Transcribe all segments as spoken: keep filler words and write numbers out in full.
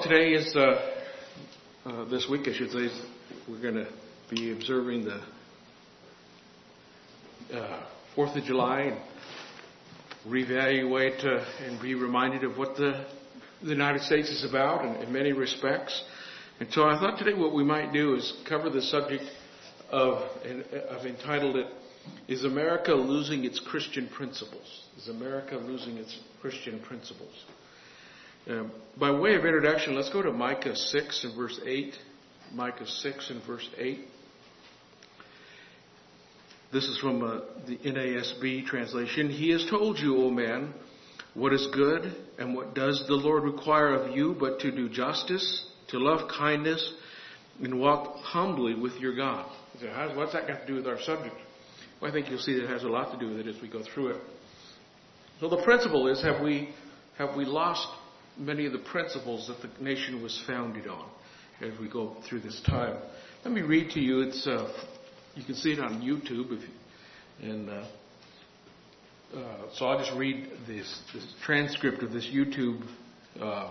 today is, uh, uh, this week I should say, we're going to be observing the uh, fourth of July and reevaluate uh, and be reminded of what the, the United States is about in, in many respects. And so I thought today what we might do is cover the subject of, and I've entitled it, Is America Losing Its Christian Principles? Is America losing its Christian principles? Um, by way of introduction, let's go to Micah six and verse eight. Micah six and verse eight. This is from uh, the N A S B translation. He has told you, O man, what is good, and what does the Lord require of you but to do justice, to love kindness, and walk humbly with your God. You say, what's that got to do with our subject? Well, I think you'll see that it has a lot to do with it as we go through it. So the principle is, have we have we lost many of the principles that the nation was founded on as we go through this time? Let me read to you. It's uh, you can see it on YouTube, if you, and uh, uh, so I'll just read this, this transcript of this YouTube uh,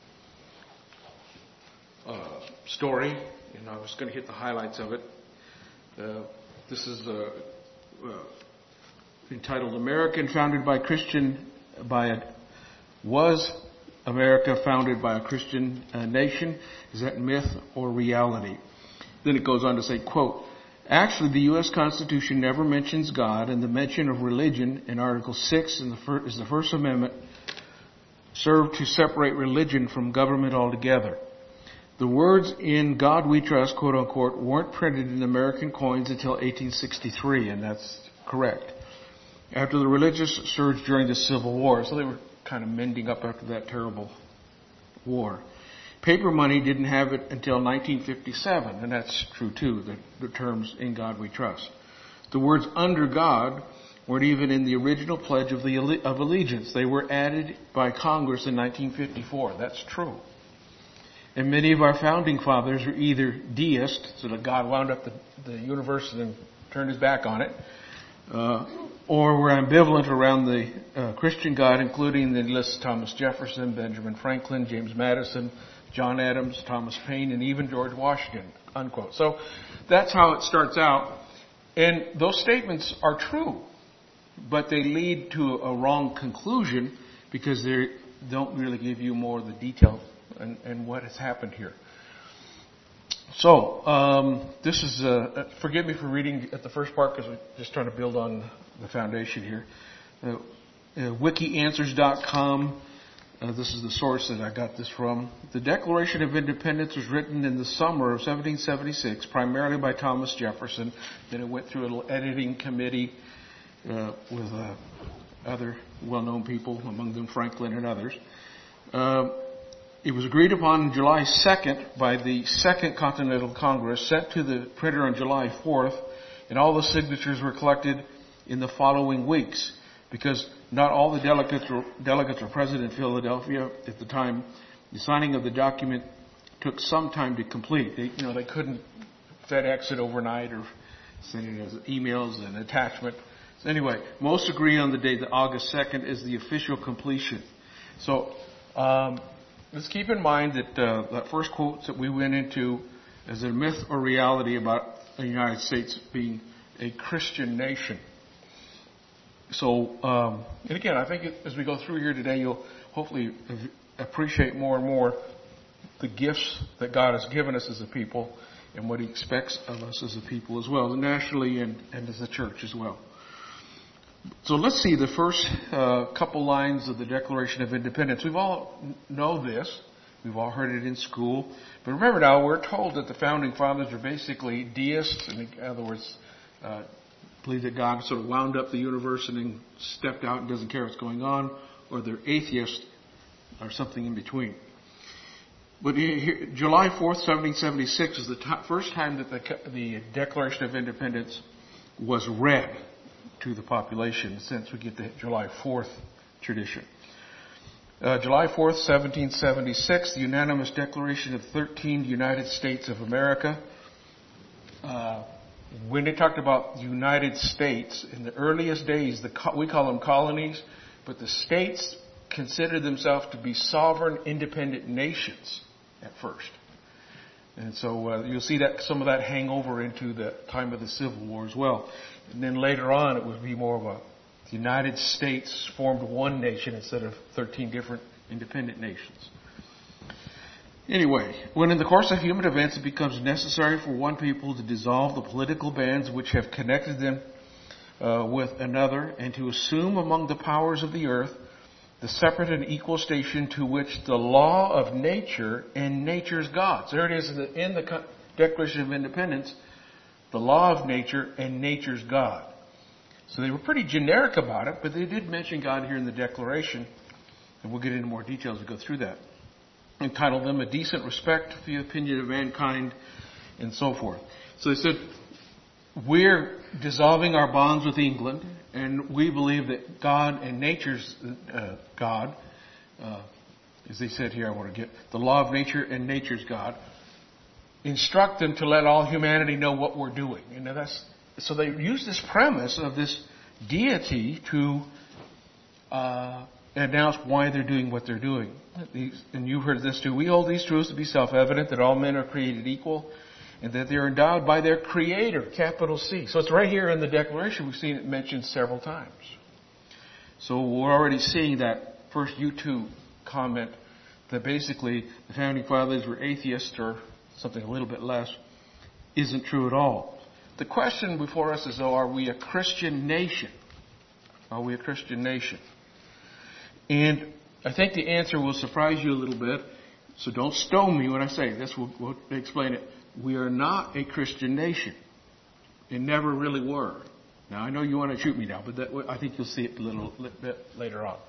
uh, story, and I was going to hit the highlights of it. Uh, this is uh, uh, entitled "American Founded by Christian by a Was America Founded by a Christian uh, Nation? Is that myth or reality?" Then it goes on to say, quote, "Actually, the U S Constitution never mentions God, and the mention of religion in Article six in the fir- is the First Amendment served to separate religion from government altogether. The words 'In God We Trust,' quote unquote, weren't printed in American coins until eighteen sixty-three, and that's correct, after the religious surge during the Civil War. So they were kind of mending up after that terrible war. Paper money didn't have it until nineteen fifty-seven, and that's true too, the, the terms 'In God We Trust.' The words 'under God' weren't even in the original Pledge of, the, of Allegiance. They were added by Congress in nineteen fifty-four. That's true. And many of our founding fathers were either deists, so that God wound up the, the universe and then turned his back on it, uh, or were ambivalent around the uh, Christian God, including the list Thomas Jefferson, Benjamin Franklin, James Madison, John Adams, Thomas Paine, and even George Washington, unquote. So that's how it starts out. And those statements are true, but they lead to a wrong conclusion because they don't really give you more of the detail and, and what has happened here. So, um, this is, uh, forgive me for reading at the first part because we're just trying to build on the foundation here. Uh, uh, wiki answers dot com. Uh, this is the source that I got this from. The Declaration of Independence was written in the summer of seventeen seventy-six, primarily by Thomas Jefferson. Then it went through a little editing committee uh, with uh, other well-known people, among them Franklin and others. Uh, it was agreed upon on July second by the Second Continental Congress, sent to the printer on July fourth, and all the signatures were collected in the following weeks. Because not all the delegates were, delegates were present in Philadelphia at the time, the signing of the document took some time to complete. They, you know, they couldn't FedEx it overnight or send it as emails and attachment. So anyway, most agree on the date that August second is the official completion. So um, let's keep in mind that uh, that first quote that we went into as a myth or reality about the United States being a Christian nation. So, um, and again, I think as we go through here today, you'll hopefully appreciate more and more the gifts that God has given us as a people and what he expects of us as a people as well, nationally and, and as a church as well. So let's see the first uh, couple lines of the Declaration of Independence. We've all know this. We've all heard it in school. But remember now, we're told that the Founding Fathers are basically deists. In other words, uh, believe that God sort of wound up the universe and then stepped out and doesn't care what's going on, or they're atheists or something in between. But here, July fourth, seventeen seventy-six is the t- first time that the, the Declaration of Independence was read to the population, since we get the July fourth tradition. Uh, July fourth, seventeen seventy-six, the unanimous declaration of thirteen United States of America. Uh, When they talked about the United States, in the earliest days, the co- we call them colonies, but the states considered themselves to be sovereign, independent nations. at first. And so uh, you'll see that some of that hang over into the time of the Civil War as well. And then later on, it would be more of a the United States formed one nation instead of thirteen different independent nations. Anyway, when in the course of human events it becomes necessary for one people to dissolve the political bands which have connected them uh, with another and to assume among the powers of the earth the separate and equal station to which the law of nature and nature's gods. There it is in the, in the Declaration of Independence, the law of nature and nature's God. So they were pretty generic about it, but they did mention God here in the Declaration, and we'll get into more details as we go through that. Entitled them a decent respect for the opinion of mankind, and so forth. So they said, we're dissolving our bonds with England, and we believe that God and nature's uh, God, uh, as they said here, I want to get the law of nature and nature's God, instruct them to let all humanity know what we're doing. You know, that's so they use this premise of this deity to uh, announce why they're doing what they're doing. These, and you've heard this too. We hold these truths to be self-evident, that all men are created equal, and that they are endowed by their Creator, capital C. So it's right here in the Declaration. We've seen it mentioned several times. So we're already seeing that first YouTube comment that basically the Founding Fathers were atheists or something a little bit less isn't true at all. The question before us is, though, are we a Christian nation? Are we a Christian nation? And I think the answer will surprise you a little bit, so don't stone me when I say this. We'll, we'll explain it. We are not a Christian nation. And never really were. Now, I know you want to shoot me now, but that, I think you'll see it a little bit later on.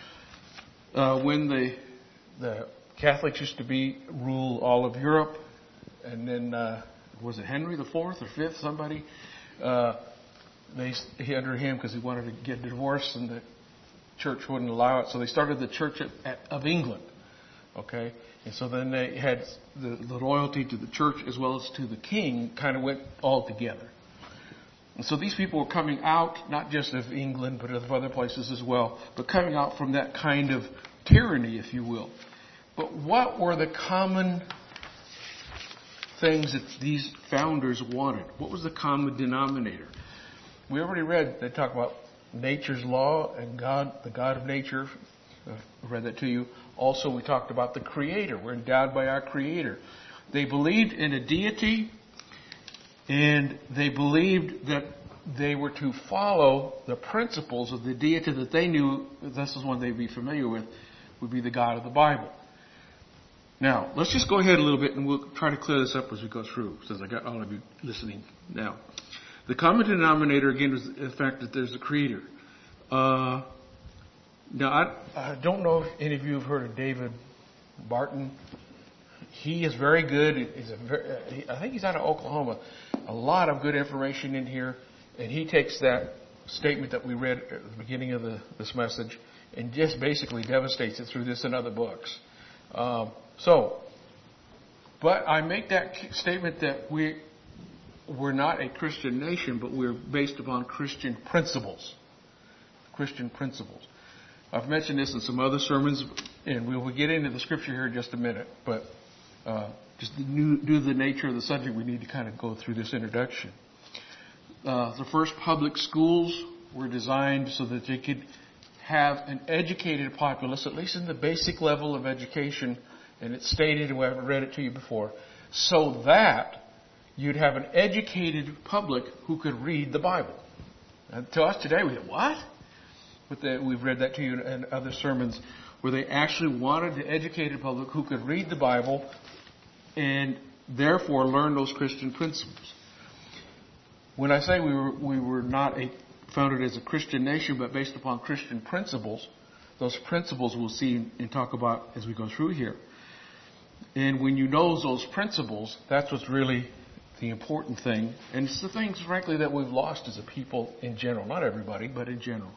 Uh, when the the Catholics used to be rule all of Europe, and then uh, was it Henry the Fourth or Fifth? Somebody uh, they he under him because he wanted to get a divorce, and the church wouldn't allow it, so they started the Church of, of England. Okay, and so then they had the, the loyalty to the church as well as to the king kind of went all together. And so these people were coming out not just of England but of other places as well, but coming out from that kind of tyranny, if you will. But what were the common things that these founders wanted? What was the common denominator? We already read, they talk about nature's law and God, the God of nature. I read that to you. Also, we talked about the Creator. We're endowed by our Creator. They believed in a deity, and they believed that they were to follow the principles of the deity that they knew, this is one they'd be familiar with, would be the God of the Bible. Now, let's just go ahead a little bit and we'll try to clear this up as we go through, since I got all of you listening now. The common denominator, again, is the fact that there's a Creator. Uh, now, I, I don't know if any of you have heard of David Barton. He is very good. He's a very, I think he's out of Oklahoma. A lot of good information in here. And he takes that statement that we read at the beginning of the, this message and just basically devastates it through this and other books. Um, so, but I make that statement that we, we're not a Christian nation, but we're based upon Christian principles. Christian principles. I've mentioned this in some other sermons, and we will get into the scripture here in just a minute, but uh, just due to the nature of the subject, we need to kind of go through this introduction. Uh, the first public schools were designed so that they could have an educated populace, at least in the basic level of education, and it's stated, and I haven't read it to you before, so that you'd have an educated public who could read the Bible. And to us today, we go, what? But the, we've read that to you in other sermons, where they actually wanted an educated public who could read the Bible and therefore learn those Christian principles. When I say we were, we were not a, founded as a Christian nation, but based upon Christian principles, those principles we'll see and talk about as we go through here. And when you know those principles, that's what's really the important thing. And it's the things, frankly, that we've lost as a people in general. Not everybody, but in general.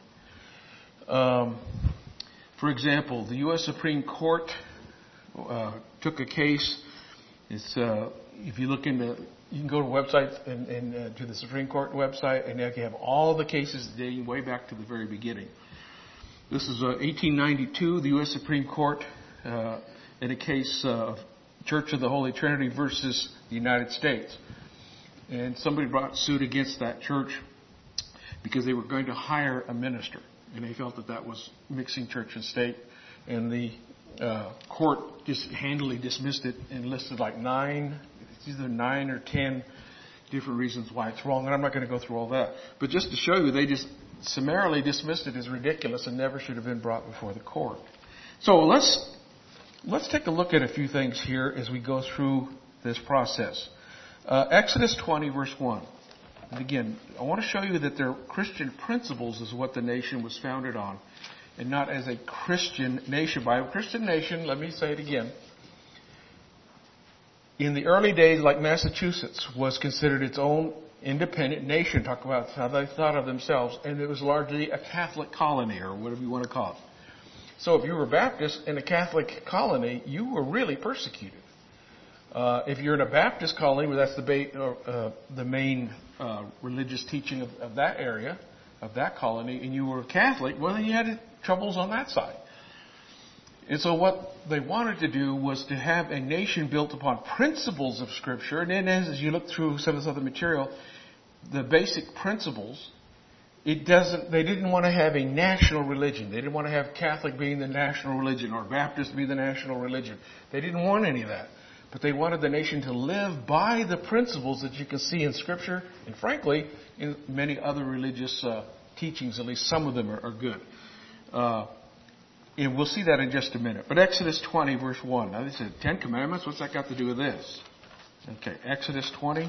Um, for example, the U S Supreme Court uh, took a case. It's uh, if you look into, you can go to websites and, and uh, to the Supreme Court website, and they have all the cases dating way back to the very beginning. This is uh, eighteen ninety-two. The U S Supreme Court, uh, in a case of Church of the Holy Trinity versus the United States. And somebody brought suit against that church because they were going to hire a minister. And they felt that that was mixing church and state. And the uh, court just handily dismissed it and listed like nine, it's either nine or ten different reasons why it's wrong. And I'm not going to go through all that. But just to show you, they just summarily dismissed it as ridiculous and never should have been brought before the court. So let's let's take a look at a few things here as we go through this process. Uh, Exodus twenty, verse one. And again, I want to show you that their Christian principles is what the nation was founded on, and not as a Christian nation. By a Christian nation, let me say it again. In the early days, like Massachusetts, was considered its own independent nation. Talk about how they thought of themselves, and it was largely a Catholic colony, or whatever you want to call it. So if you were Baptist in a Catholic colony, you were really persecuted. Uh, if you're in a Baptist colony, where that's the, ba- uh, the main uh, religious teaching of, of that area, of that colony, and you were Catholic, well, then you had troubles on that side. And so what they wanted to do was to have a nation built upon principles of Scripture. And then as you look through some of this other material, the basic principles, it doesn't, they didn't want to have a national religion. They didn't want to have Catholic being the national religion or Baptist be the national religion. They didn't want any of that. But they wanted the nation to live by the principles that you can see in Scripture, and frankly, in many other religious uh, teachings. At least some of them are, are good. Uh, and we'll see that in just a minute. But Exodus twenty, verse one. Now, this is Ten Commandments. What's that got to do with this? Okay, Exodus twenty.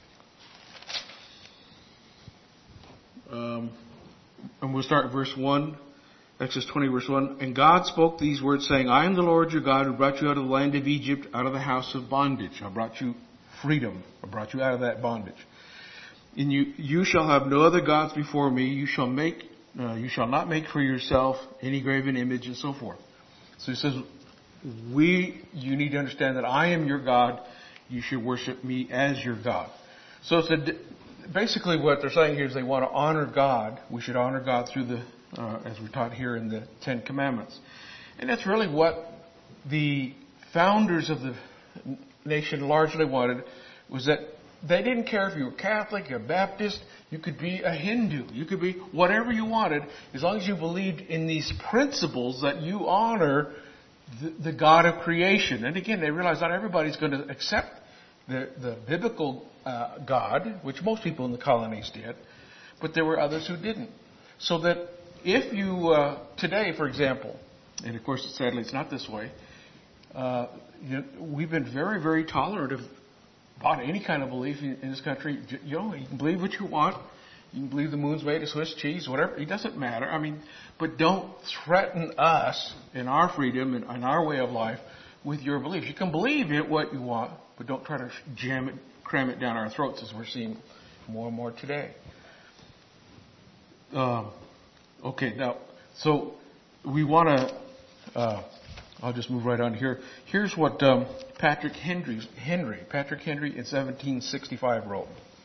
Um, and we'll start at verse one. Exodus twenty, verse one. And God spoke these words, saying, I am the Lord your God who brought you out of the land of Egypt, out of the house of bondage. I brought you freedom. I brought you out of that bondage. And you, you shall have no other gods before me. You shall make, uh, you shall not make for yourself any graven image, and so forth. So he says, we, you need to understand that I am your God. You should worship me as your God. So it's a, basically what they're saying here is they want to honor God. We should honor God through the, uh, as we're taught here in the Ten Commandments. And that's really what the founders of the nation largely wanted, was that they didn't care if you were Catholic, a Baptist, you could be a Hindu, you could be whatever you wanted, as long as you believed in these principles that you honor the, the God of creation. And again, they realized not everybody's going to accept the, the biblical uh, God, which most people in the colonies did, but there were others who didn't. So that if you, uh, today, for example, and of course, sadly, it's not this way, uh, you know, we've been very, very tolerant of about any kind of belief in, in this country. You know, you can believe what you want. You can believe the moon's made of Swiss cheese, whatever. It doesn't matter. I mean, but don't threaten us in our freedom and in our way of life with your beliefs. You can believe it what you want, but don't try to jam it, cram it down our throats, as we're seeing more and more today. Um, okay, now, so we want to. Uh, I'll just move right on here. Here's what um, Patrick Henry, Henry, Patrick Henry in seventeen sixty-five wrote.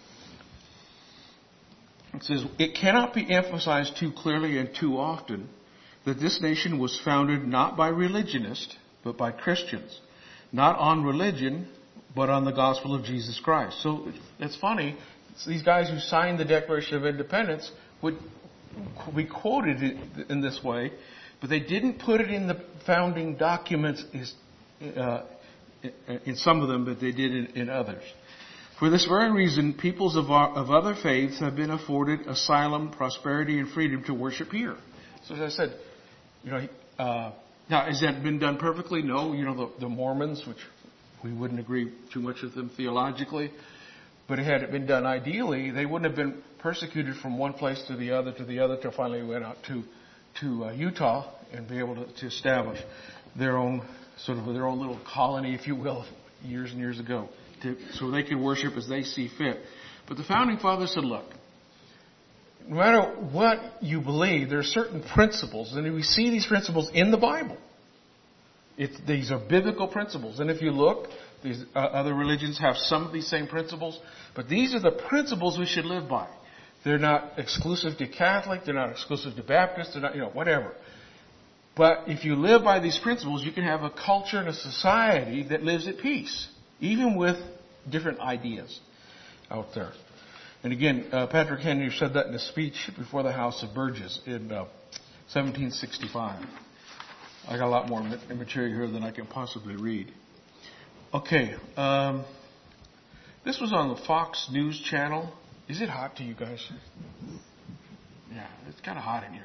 It says, it cannot be emphasized too clearly and too often that this nation was founded not by religionists, but by Christians. Not on religion, but on the gospel of Jesus Christ. So it's funny, it's these guys who signed the Declaration of Independence would be quoted in this way, but they didn't put it in the founding documents uh, in some of them, but they did in, in others. For this very reason, peoples of, our, of other faiths have been afforded asylum, prosperity, and freedom to worship here. So as I said, you know, uh, now has that been done perfectly? No. You know, the, the Mormons, which we wouldn't agree too much with them theologically, but had it been done ideally, they wouldn't have been persecuted from one place to the other to the other till finally went out to to uh, Utah and be able to, to establish their own sort of their own little colony, if you will, years and years ago, to, so they could worship as they see fit. But the founding fathers said, look, no matter what you believe, there are certain principles, and we see these principles in the Bible. It's, these are biblical principles, and if you look, these uh, other religions have some of these same principles, but these are the principles we should live by. They're not exclusive to Catholic. They're not exclusive to Baptist. They're not, you know, whatever. But if you live by these principles, you can have a culture and a society that lives at peace, even with different ideas out there. And again, uh, Patrick Henry said that in a speech before the House of Burgesses in uh, seventeen sixty-five. I got a lot more material here than I can possibly read. Okay, um, this was on the Fox News channel. Is it hot to you guys? Yeah, it's kind of hot in here.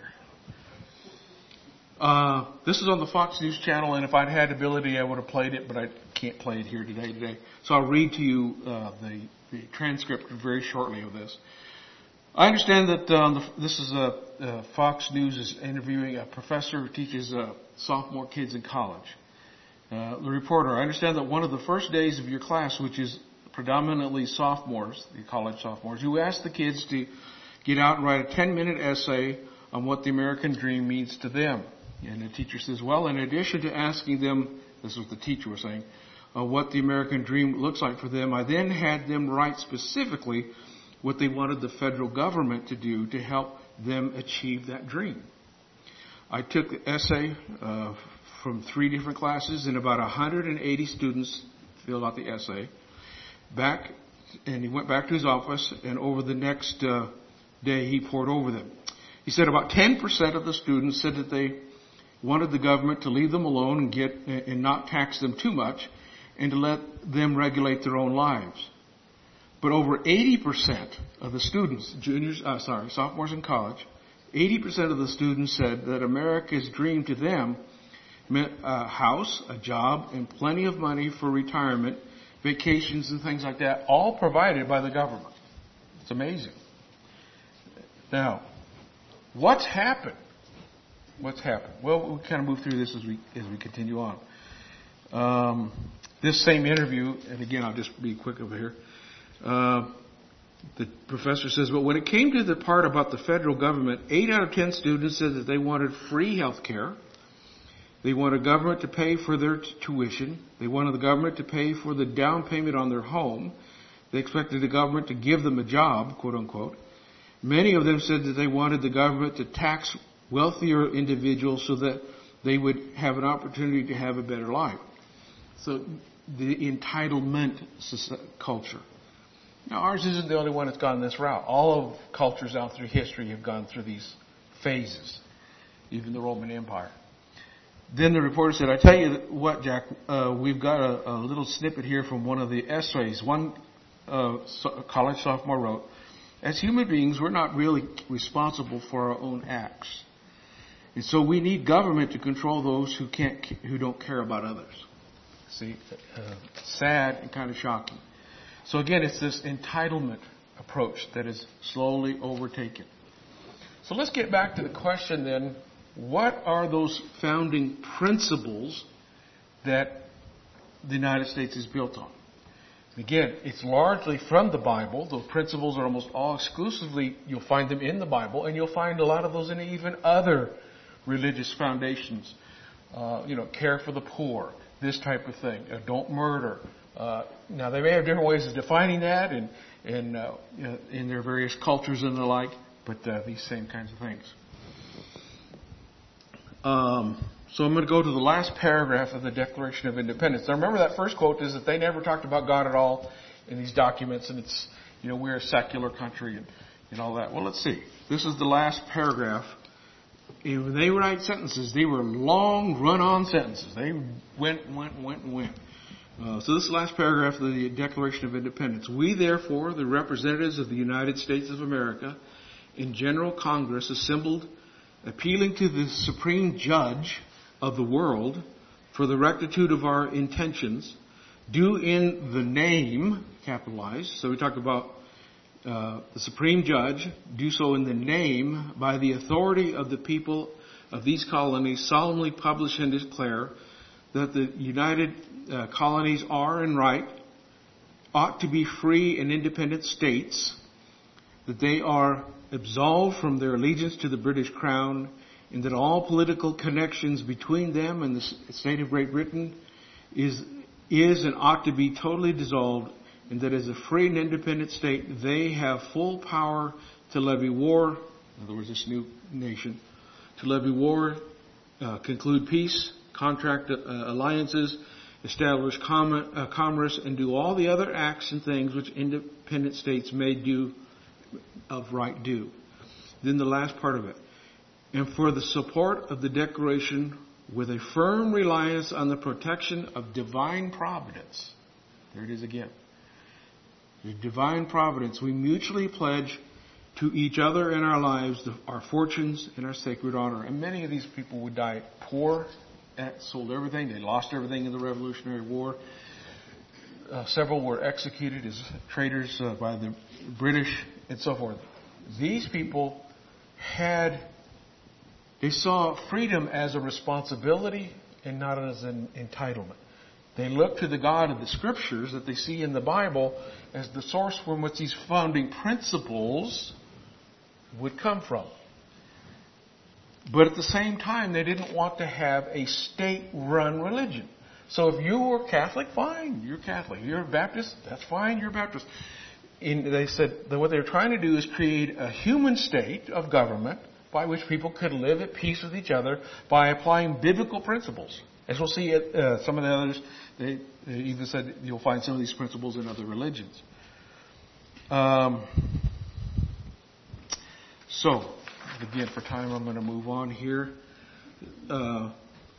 Uh, this is on the Fox News channel, and if I'd had ability, I would have played it, but I can't play it here today. Today, so I'll read to you uh, the, the transcript very shortly of this. I understand that um, the, this is a uh, Fox News is interviewing a professor who teaches uh, sophomore kids in college. Uh, the reporter, I understand that one of the first days of your class, which is predominantly sophomores, the college sophomores, you asked the kids to get out and write a ten-minute essay on what the American dream means to them. And the teacher says, well, in addition to asking them, this is what the teacher was saying, uh, what the American dream looks like for them, I then had them write specifically what they wanted the federal government to do to help them achieve that dream. I took the essay uh, from three different classes, and about one hundred eighty students filled out the essay. Back, and he went back to his office, and over the next uh, day he poured over them. He said about ten percent of the students said that they wanted the government to leave them alone and get and not tax them too much, and to let them regulate their own lives. But over eighty percent of the students, juniors, uh, sorry, sophomores in college, eighty percent of the students said that America's dream to them meant a house, a job, and plenty of money for retirement, vacations, and things like that, all provided by the government. It's amazing. Now, what's happened? What's happened? Well, we'll kind of move through this as we as we continue on. Um, this same interview, and again, I'll just be quick over here. Uh, the professor says, but when it came to the part about the federal government, eight out of ten students said that they wanted free health care. They wanted government to pay for their t- tuition. They wanted the government to pay for the down payment on their home. They expected the government to give them a job, quote unquote. Many of them said that they wanted the government to tax wealthier individuals so that they would have an opportunity to have a better life. So the entitlement culture. Now ours isn't the only one that's gone this route. All of cultures out through history have gone through these phases, even the Roman Empire. Then the reporter said, I tell you what, Jack, uh, we've got a, a little snippet here from one of the essays one uh, so, college sophomore wrote. As human beings, we're not really responsible for our own acts. And so we need government to control those who can't, who don't care about others. See, uh, sad and kind of shocking. So again, it's this entitlement approach that is slowly overtaken. So let's get back to the question then, what are those founding principles that the United States is built on? Again, it's largely from the Bible. Those principles are almost all exclusively, you'll find them in the Bible, and you'll find a lot of those in even other religious foundations. Uh, you know, care for the poor, this type of thing. Uh, don't murder. Uh, now, they may have different ways of defining that in, in, uh, you know, in their various cultures and the like, but uh, these same kinds of things. Um, so I'm going to go to the last paragraph of the Declaration of Independence. Now, remember that first quote is that they never talked about God at all in these documents, and it's, you know, we're a secular country and, and all that. Well, let's see. This is the last paragraph. And when they write sentences, they were long, run-on sentences. They went, went, went, and went. Uh, so this is the last paragraph of the Declaration of Independence. We, therefore, the representatives of the United States of America, in General Congress assembled, appealing to the Supreme Judge of the world for the rectitude of our intentions, do in the name, capitalized, so we talk about uh, the Supreme Judge, do so in the name, by the authority of the people of these colonies, solemnly publish and declare that the United uh, Colonies are and right, ought to be free and independent states, that they are absolved from their allegiance to the British Crown, and that all political connections between them and the state of Great Britain is is and ought to be totally dissolved, and that as a free and independent state, they have full power to levy war, in other words, this new nation, to levy war uh, conclude peace, contract uh, alliances, establish com- uh, commerce, and do all the other acts and things which independent states may do of right do. Then the last part of it. And for the support of the Declaration with a firm reliance on the protection of divine providence. There it is again. The divine providence. We mutually pledge to each other in our lives the, our fortunes and our sacred honor. And many of these people would die poor, sold everything. They lost everything in the Revolutionary War. Uh, several were executed as traitors uh, by the British and so forth. These people had, they saw freedom as a responsibility and not as an entitlement. They looked to the God of the Scriptures that they see in the Bible as the source from which these founding principles would come from. But at the same time, they didn't want to have a state-run religion. So if you were Catholic, fine, you're Catholic. You're a Baptist, that's fine, you're a Baptist. And they said that what they were trying to do is create a human state of government by which people could live at peace with each other by applying biblical principles. As we'll see, uh, some of the others, they, they even said you'll find some of these principles in other religions. Um, so, again, for time, I'm going to move on here. Uh,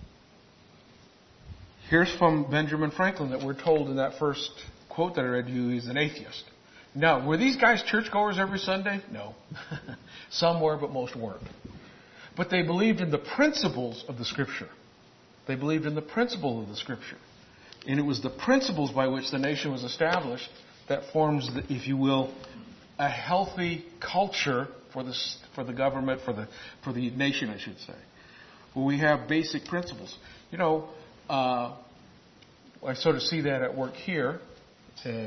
here's from Benjamin Franklin that we're told in that first quote that I read to you, he's an atheist. Now, were these guys churchgoers every Sunday? No. Some were, but most weren't. But they believed in the principles of the Scripture. They believed in the principle of the Scripture. And it was the principles by which the nation was established that forms, the, if you will, a healthy culture for the, for the government, for the, for the nation, I should say. Where we have basic principles. You know, uh, I sort of see that at work here. Uh,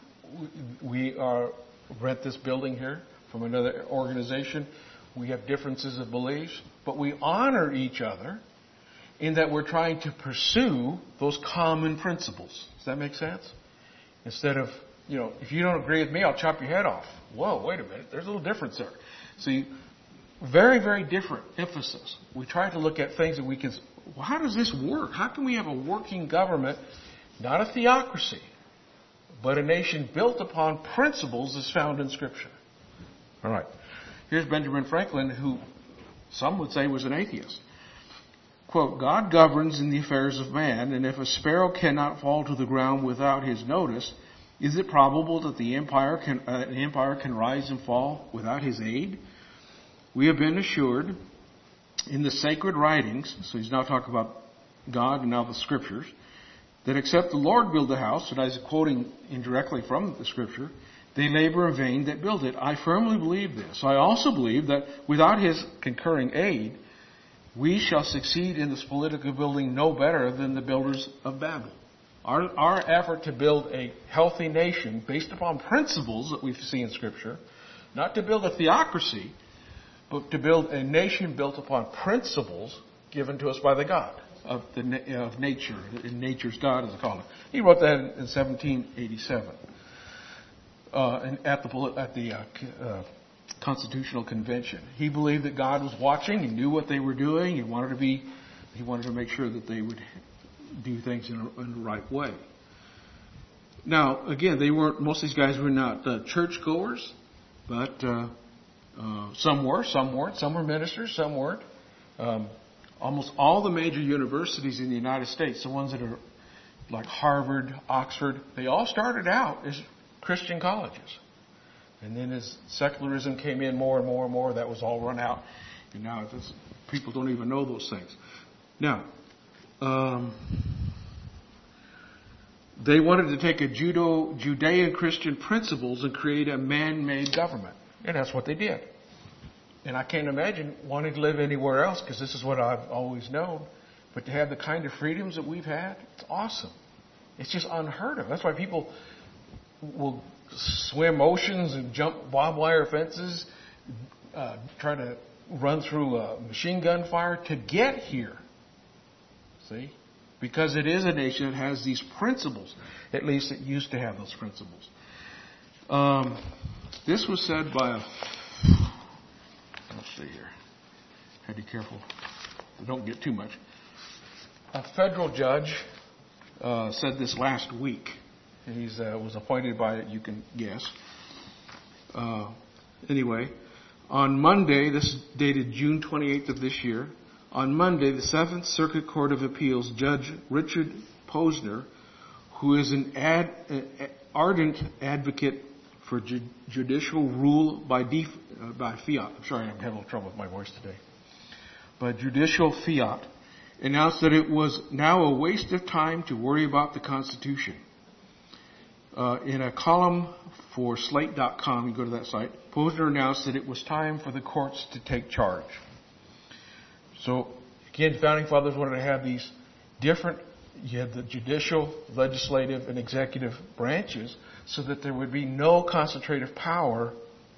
we are, rent this building here from another organization. We have differences of beliefs, but we honor each other in that we're trying to pursue those common principles. Does that make sense? Instead of, you know, if you don't agree with me, I'll chop your head off. Whoa, wait a minute. There's a little difference there. See, very, very different emphasis. We try to look at things that we can, well, how does this work? How can we have a working government, not a theocracy, but a nation built upon principles as found in Scripture? All right. Here's Benjamin Franklin, who some would say was an atheist. Quote, God governs in the affairs of man, and if a sparrow cannot fall to the ground without his notice, is it probable that the empire can, uh, an empire can rise and fall without his aid? We have been assured in the sacred writings, so he's now talking about God and now the Scriptures, that except the Lord build the house, and I was quoting indirectly from the Scripture, they labor in vain that build it. I firmly believe this. I also believe that without his concurring aid, we shall succeed in this political building no better than the builders of Babel. Our, our effort to build a healthy nation based upon principles that we see in Scripture, not to build a theocracy, but to build a nation built upon principles given to us by the God of the of nature, nature's God, as they call it. He wrote that in seventeen eighty-seven, uh, and at the at the uh, uh, Constitutional Convention. He believed that God was watching. He knew what they were doing. He wanted to be. He wanted to make sure that they would do things in, a, in the right way. Now, again, they weren't. Most of these guys were not uh, churchgoers, but uh, uh, some were, some weren't. Some were ministers, some weren't. Um, almost all the major universities in the United States, the ones that are like Harvard, Oxford, they all started out as Christian colleges. And then as secularism came in more and more and more, that was all run out. And now it's, people don't even know those things. Now, um, they wanted to take a Judo, Judean Christian principles and create a man-made government. And that's what they did. And I can't imagine wanting to live anywhere else because this is what I've always known. But to have the kind of freedoms that we've had, it's awesome. It's just unheard of. That's why people will swim oceans and jump barbed wire fences, uh, try to run through a machine gun fire to get here. See? Because it is a nation that has these principles. At least it used to have those principles. Um, this was said by a... Let's see here. Had to be careful. don't get too much. A federal judge uh, said this last week. He uh, was appointed by, you can guess. Uh, anyway, on Monday, this is dated June twenty-eighth of this year, on Monday, the Seventh Circuit Court of Appeals, Judge Richard Posner, who is an ad, uh, ardent advocate for ju- judicial rule by, def- uh, by fiat. I'm sorry, I'm having a little trouble with my voice today. But judicial fiat announced that it was now a waste of time to worry about the Constitution. Uh, in a column for Slate dot com, you go to that site, Posner announced that it was time for the courts to take charge. So, again, Founding Fathers wanted to have these different, you had the judicial, legislative, and executive branches so that there would be no concentrative power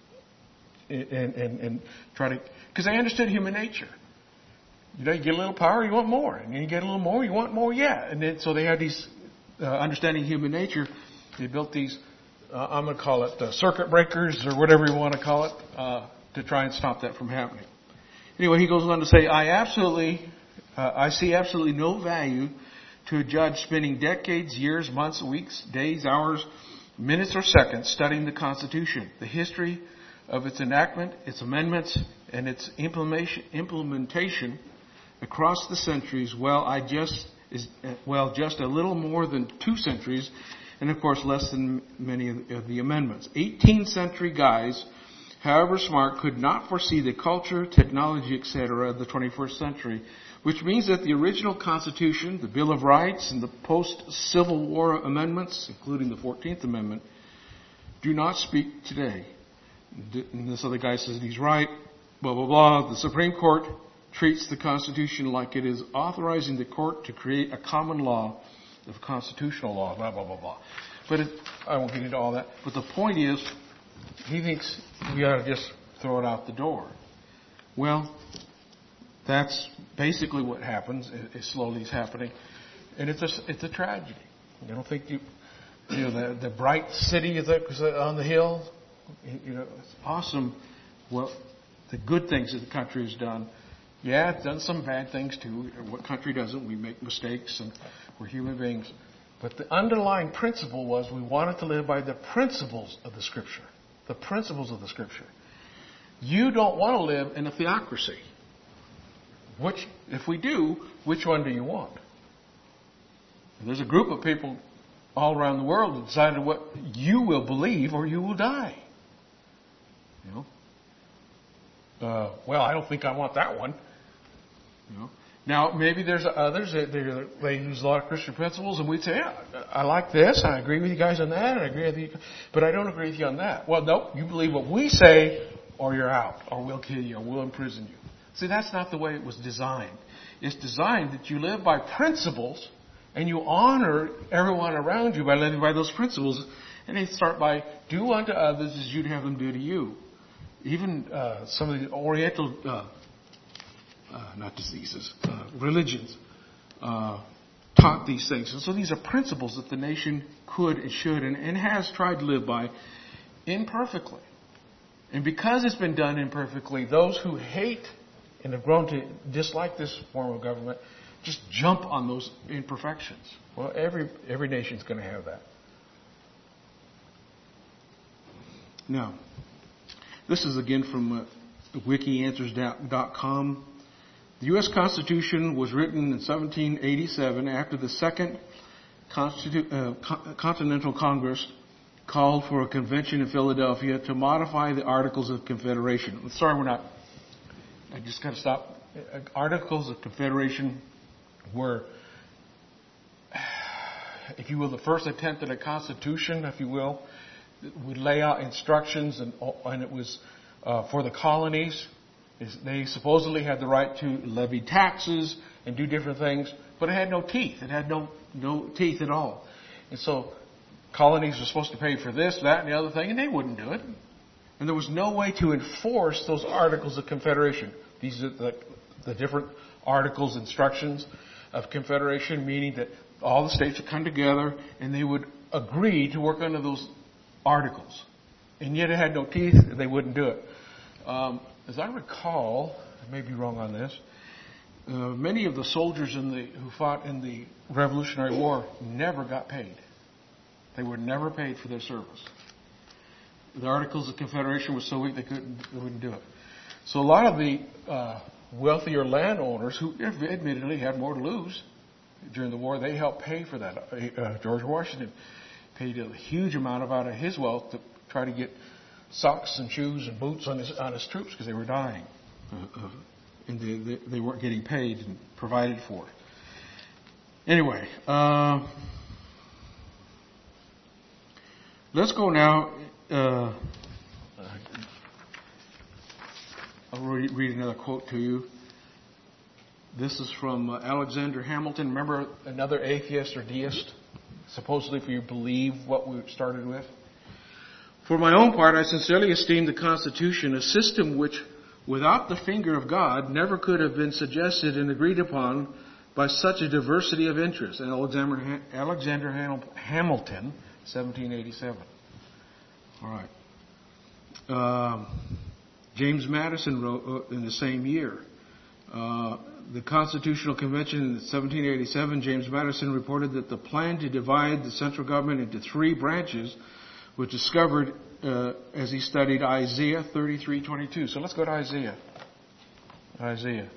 and, and, and try to, because they understood human nature. You know, you get a little power, you want more. And then you get a little more, you want more, yeah. And then, so they had these, uh, understanding human nature, they built these, uh, I'm going to call it uh, circuit breakers or whatever you want to call it, uh, to try and stop that from happening. Anyway, he goes on to say, I absolutely, uh, I see absolutely no value to a judge spending decades, years, months, weeks, days, hours, minutes, or seconds studying the Constitution, the history of its enactment, its amendments, and its implementation, implementation across the centuries. Well, I just is well, just a little more than two centuries, and of course, less than many of the amendments. eighteenth century guys, however smart, could not foresee the culture, technology, et cetera of the twenty-first century, which means that the original Constitution, the Bill of Rights, and the post-Civil War amendments, including the fourteenth Amendment, do not speak today. And this other guy says he's right, blah, blah, blah. The Supreme Court treats the Constitution like it is authorizing the court to create a common law of constitutional law, blah, blah, blah, blah. But it, I won't get into all that. But the point is, he thinks we ought to just throw it out the door. Well, that's basically what happens. It, it slowly is happening. And it's a, it's a tragedy. I don't think you, you know, the, the bright city on the hill, you know, it's awesome. Well, the good things that the country has done. Yeah, it's done some bad things too. What country doesn't? We make mistakes and we're human beings. But the underlying principle was we wanted to live by the principles of the Scripture. The principles of the Scripture. You don't want to live in a theocracy. Which, if we do, which one do you want? And there's a group of people all around the world that decided what you will believe or you will die. You know? Uh, well, I don't think I want that one. You know? Now, maybe there's others that they use a lot of Christian principles, and we'd say, yeah, I like this, I agree with you guys on that, I agree with you, but I don't agree with you on that. Well, no, you believe what we say, or you're out, or we'll kill you, or we'll imprison you. See, that's not the way it was designed. It's designed that you live by principles, and you honor everyone around you by living by those principles. And they start by, do unto others as you'd have them do to you. Even uh, some of the Oriental, uh, uh, not diseases, uh, religions uh, taught these things. And so these are principles that the nation could and should and, and has tried to live by imperfectly. And because it's been done imperfectly, those who hate and have grown to dislike this form of government just jump on those imperfections. Well, every every nation's going to have that. Now, this is again from uh, wiki answers dot com. The U S Constitution was written in seventeen eighty-seven after the Second Constitu- uh, Con- Continental Congress called for a convention in Philadelphia to modify the Articles of Confederation. I'm sorry, we're not. I just got to stop. Articles of Confederation were, if you will, the first attempt at a constitution, if you will. Would lay out instructions, and, and it was uh, for the colonies. They supposedly had the right to levy taxes and do different things, but it had no teeth. It had no no teeth at all. And so colonies were supposed to pay for this, that, and the other thing, and they wouldn't do it. And there was no way to enforce those Articles of Confederation. These are the, the different articles, instructions of Confederation, meaning that all the states would come together and they would agree to work under those articles. And yet it had no teeth, and they wouldn't do it. Um, as I recall, I may be wrong on this, uh, many of the soldiers in the, who fought in the Revolutionary War never got paid. They were never paid for their service. The Articles of Confederation were so weak they couldn't, they wouldn't do it. So a lot of the uh, wealthier landowners who admittedly had more to lose during the war, they helped pay for that. Uh, George Washington paid a huge amount of out of his wealth to try to get socks and shoes and boots on his on his troops because they were dying, uh, uh, and they, they they weren't getting paid and provided for. Anyway, uh, let's go now. Uh, I'll read, read another quote to you. This is from uh, Alexander Hamilton. Remember, another atheist or deist, supposedly if you believe what we started with. For my own part, I sincerely esteem the Constitution a system which, without the finger of God, never could have been suggested and agreed upon by such a diversity of interests. And Alexander, Alexander Hamilton, seventeen eighty-seven. All right. Um, James Madison wrote uh, in the same year. Uh, the Constitutional Convention in seventeen eighty-seven, James Madison reported that the plan to divide the central government into three branches was discovered uh, as he studied Isaiah thirty-three twenty-two. So let's go to Isaiah. Isaiah.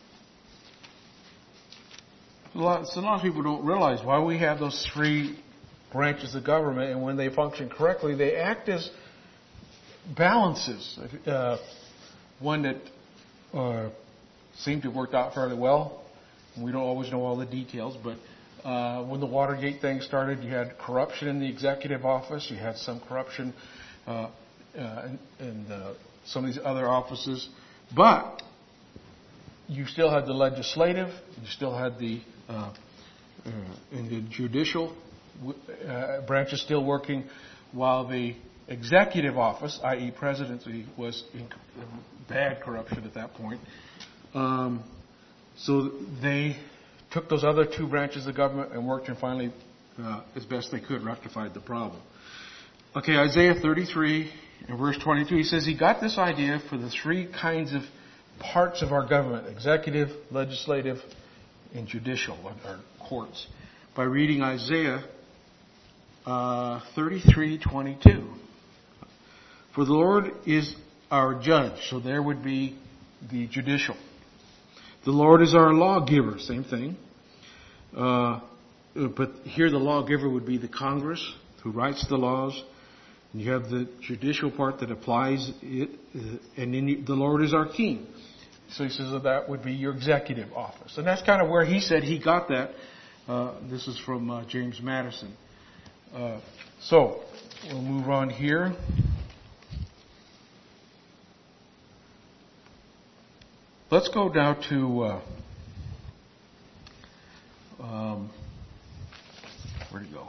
A lot, so a lot of people don't realize why we have those three branches of government, and when they function correctly, they act as balances. Uh, one that uh, seemed to have worked out fairly well. We don't always know all the details, but uh, when the Watergate thing started, you had corruption in the executive office. You had some corruption uh, uh, in, in uh, some of these other offices. But you still had the legislative. You still had the uh, uh, in the judicial uh, branches still working, while the executive office, that is presidency, was in bad corruption at that point. Um, so they took those other two branches of government and worked and finally, uh, as best they could, rectified the problem. Okay, Isaiah thirty-three and verse twenty-two, he says he got this idea for the three kinds of parts of our government, executive, legislative, and judicial, or courts, by reading Isaiah uh, thirty-three twenty-two. For the Lord is our judge, so there would be the judicial. The Lord is our lawgiver, same thing. Uh, but here the lawgiver would be the Congress who writes the laws. And you have the judicial part that applies it, uh, and then you, the Lord is our king. So he says that, that would be your executive office. And that's kind of where he said he got that. Uh, this is from uh, James Madison. Uh, so we'll move on here. Let's go down to, uh, um, where'd it go?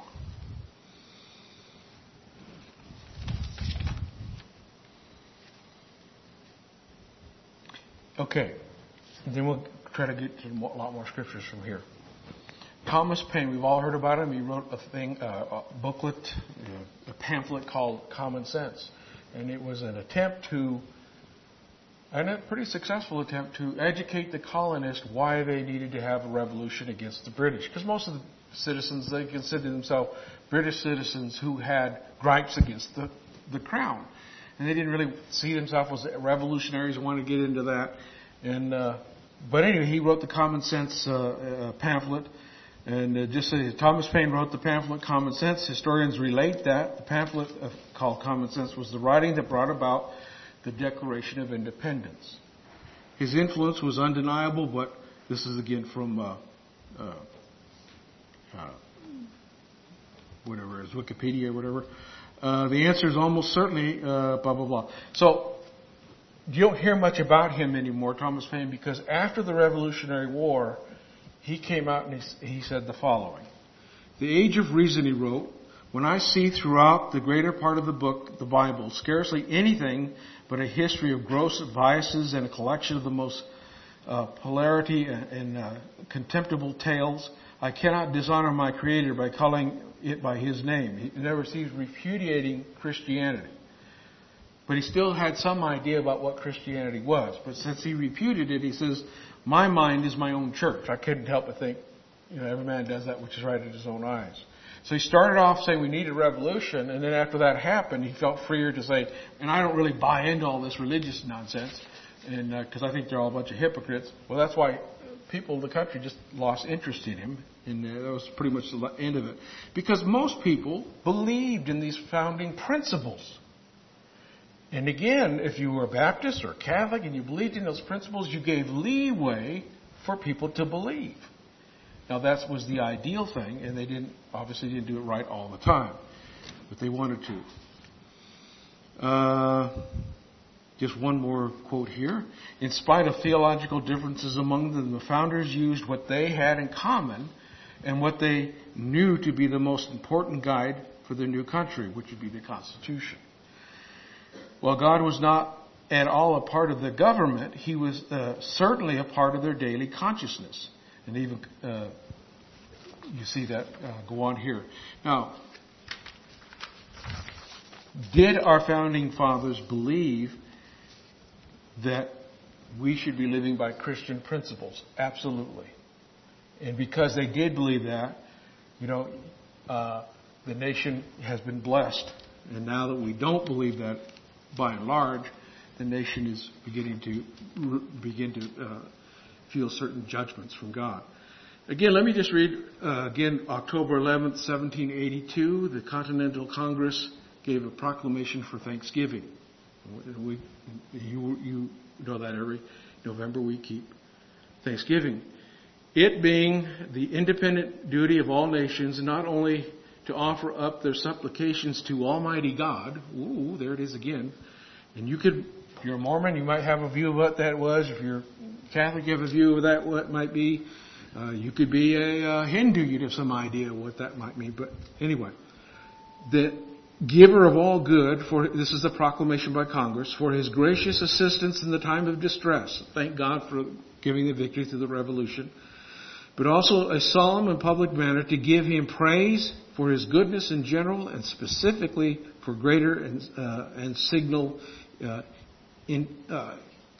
Okay, then we'll try to get to a lot more scriptures from here. Thomas Paine, we've all heard about him. He wrote a thing, uh, a booklet, a pamphlet called Common Sense. And it was an attempt to And a pretty successful attempt to educate the colonists why they needed to have a revolution against the British. Because most of the citizens, they considered themselves British citizens who had gripes against the, the crown. And they didn't really see themselves as revolutionaries and want to get into that. And uh, But anyway, he wrote the Common Sense uh, uh, pamphlet. And uh, just as Thomas Paine wrote the pamphlet Common Sense, historians relate that. The pamphlet uh, called Common Sense was the writing that brought about the Declaration of Independence. His influence was undeniable, but this is again from uh, uh, uh, whatever it is, Wikipedia or whatever. Uh, the answer is almost certainly uh, blah, blah, blah. So you don't hear much about him anymore, Thomas Paine, because after the Revolutionary War, he came out and he, he said the following. The Age of Reason, he wrote, when I see throughout the greater part of the book, the Bible, scarcely anything but a history of gross biases and a collection of the most uh, polarity and, and uh, contemptible tales, I cannot dishonor my Creator by calling it by His name. He never sees repudiating Christianity. But he still had some idea about what Christianity was. But since he repudiated it, he says, my mind is my own church. I couldn't help but think, you know, every man does that which is right in his own eyes. So he started off saying we need a revolution, and then after that happened, he felt freer to say, and I don't really buy into all this religious nonsense, and because uh, I think they're all a bunch of hypocrites. Well, that's why people in the country just lost interest in him, and uh, that was pretty much the end of it. Because most people believed in these founding principles. And again, if you were a Baptist or a Catholic and you believed in those principles, you gave leeway for people to believe. Now that was the ideal thing, and they didn't obviously didn't do it right all the time, but they wanted to. Uh, just one more quote here. In spite of theological differences among them, the founders used what they had in common and what they knew to be the most important guide for their new country, which would be the Constitution. While God was not at all a part of the government, He was uh, certainly a part of their daily consciousness. And even, uh, you see that uh, go on here. Now, did our founding fathers believe that we should be living by Christian principles? Absolutely. And because they did believe that, you know, uh, the nation has been blessed. And now that we don't believe that, by and large, the nation is beginning to begin to uh, feel certain judgments from God. Again, let me just read uh, again, October eleventh, seventeen eighty-two, the Continental Congress gave a proclamation for Thanksgiving. We, you, you know that every November we keep Thanksgiving. It being the independent duty of all nations not only to offer up their supplications to Almighty God. Ooh, there it is again. And you could, if you're a Mormon, you might have a view of what that was. If you're Catholic, you have a view of that, what it might be. Uh, you could be a uh, Hindu, you'd have some idea what that might mean. But anyway, the giver of all good, for this is the proclamation by Congress, for His gracious assistance in the time of distress. Thank God for giving the victory through the revolution. But also a solemn and public manner to give Him praise for His goodness in general and specifically for greater and, uh, and signal uh, in, uh,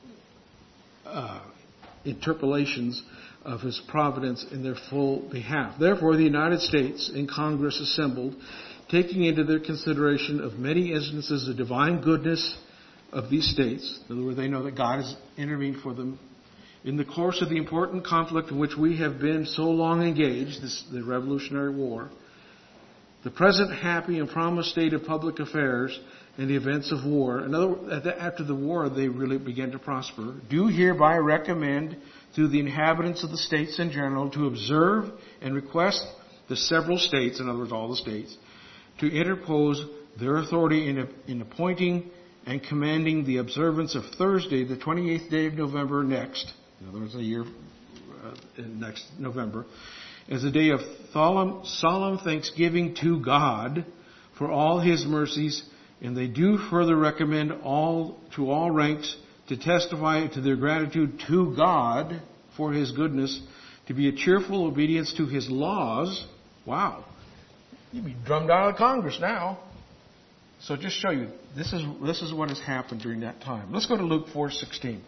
uh, interpolations of His providence in their full behalf. Therefore, the United States in Congress assembled, taking into their consideration of many instances of divine goodness of these states, in other words, they know that God has intervened for them in the course of the important conflict in which we have been so long engaged, this, the Revolutionary War, the present happy and promised state of public affairs and the events of war, in other words, after the war they really began to prosper, do hereby recommend to the inhabitants of the states in general to observe and request the several states, in other words, all the states, to interpose their authority in, in appointing and commanding the observance of Thursday, the twenty-eighth day of November next, in other words, a year uh, next November, as a day of solemn, solemn thanksgiving to God for all His mercies, and they do further recommend all to all ranks to testify to their gratitude to God for His goodness, to be a cheerful obedience to His laws. Wow. You'd be drummed out of Congress now. So just show you, this is this is what has happened during that time. Let's go to Luke four sixteen.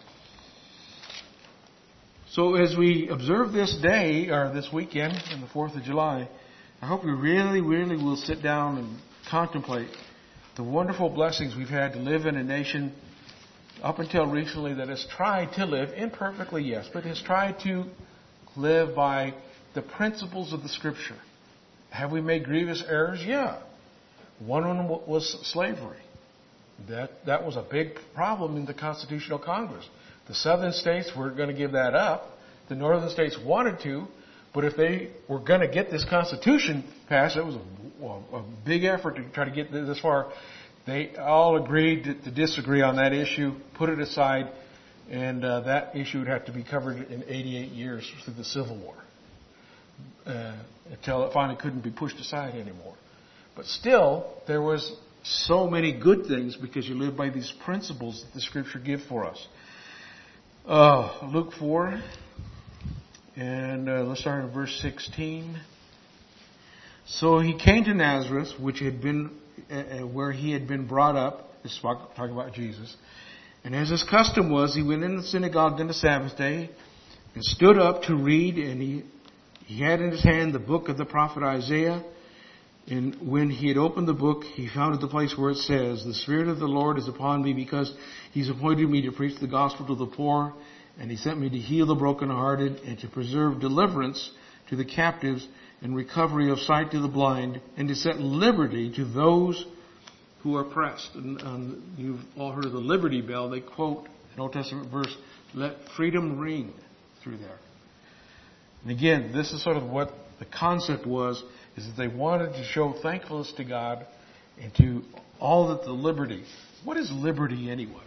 So as we observe this day, or this weekend, on the fourth of July, I hope we really, really will sit down and contemplate the wonderful blessings we've had to live in a nation up until recently that has tried to live, imperfectly yes, but has tried to live by the principles of the Scripture. Have we made grievous errors? Yeah. One of them was slavery. That that was a big problem in the Constitutional Congress. The southern states were going to give that up. The northern states wanted to, but if they were going to get this Constitution passed, it was a, a big effort to try to get this far. They all agreed to, to disagree on that issue, put it aside, and uh, that issue would have to be covered in eighty-eight years through the Civil War uh, until it finally couldn't be pushed aside anymore. But still, there was so many good things because you live by these principles that the Scripture give for us. Uh, Luke four, and uh, let's start in verse sixteen. So he came to Nazareth, which had been uh, where he had been brought up. This is talking about Jesus. And as his custom was, he went in the synagogue on the Sabbath day and stood up to read, and he, he had in his hand the book of the prophet Isaiah. And when he had opened the book, he found at the place where it says, "The Spirit of the Lord is upon me, because he's appointed me to preach the gospel to the poor, and he sent me to heal the brokenhearted, and to preserve deliverance to the captives, and recovery of sight to the blind, and to set liberty to those who are oppressed." And um, you've all heard of the Liberty Bell. They quote an Old Testament verse, "Let freedom ring," through there. And again, this is sort of what the concept was, is that they wanted to show thankfulness to God and to all that the liberty. What is liberty anyway?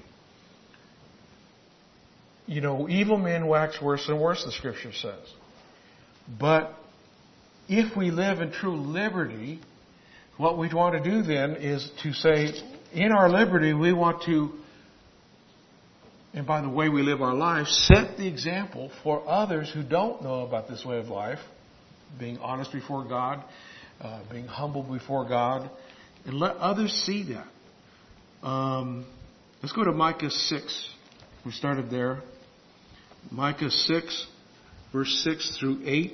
You know, evil men wax worse and worse, the Scripture says. But if we live in true liberty, what we want to do then is to say, in our liberty, we want to, and by the way we live our lives, set the example for others who don't know about this way of life, being honest before God, uh, being humble before God, and let others see that. Um, let's go to Micah six. We started there. Micah six, verse six through eight.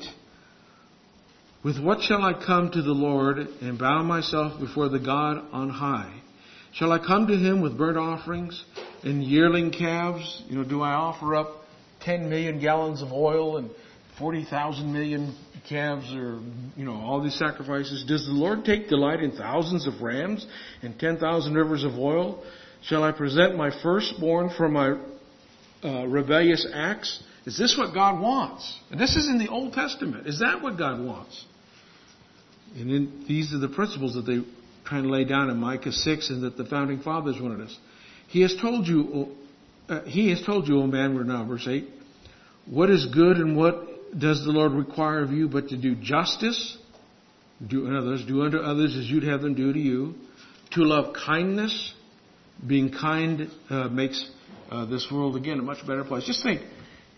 "With what shall I come to the Lord and bow myself before the God on high? Shall I come to him with burnt offerings and yearling calves? You know, do I offer up ten million gallons of oil and forty thousand million calves, or, you know, all these sacrifices? Does the Lord take delight in thousands of rams and ten thousand rivers of oil? Shall I present my firstborn for my uh, rebellious acts?" Is this what God wants? And this is in the Old Testament. Is that what God wants? And then these are the principles that they try to lay down in Micah six, and that the founding fathers wanted us. He has told you, uh, He has told you, O man, we're now verse eight, "What is good and what does the Lord require of you but to do justice, do unto others, do unto others as you'd have them do to you, to love kindness." Being kind uh, makes uh, this world, again, a much better place. Just think,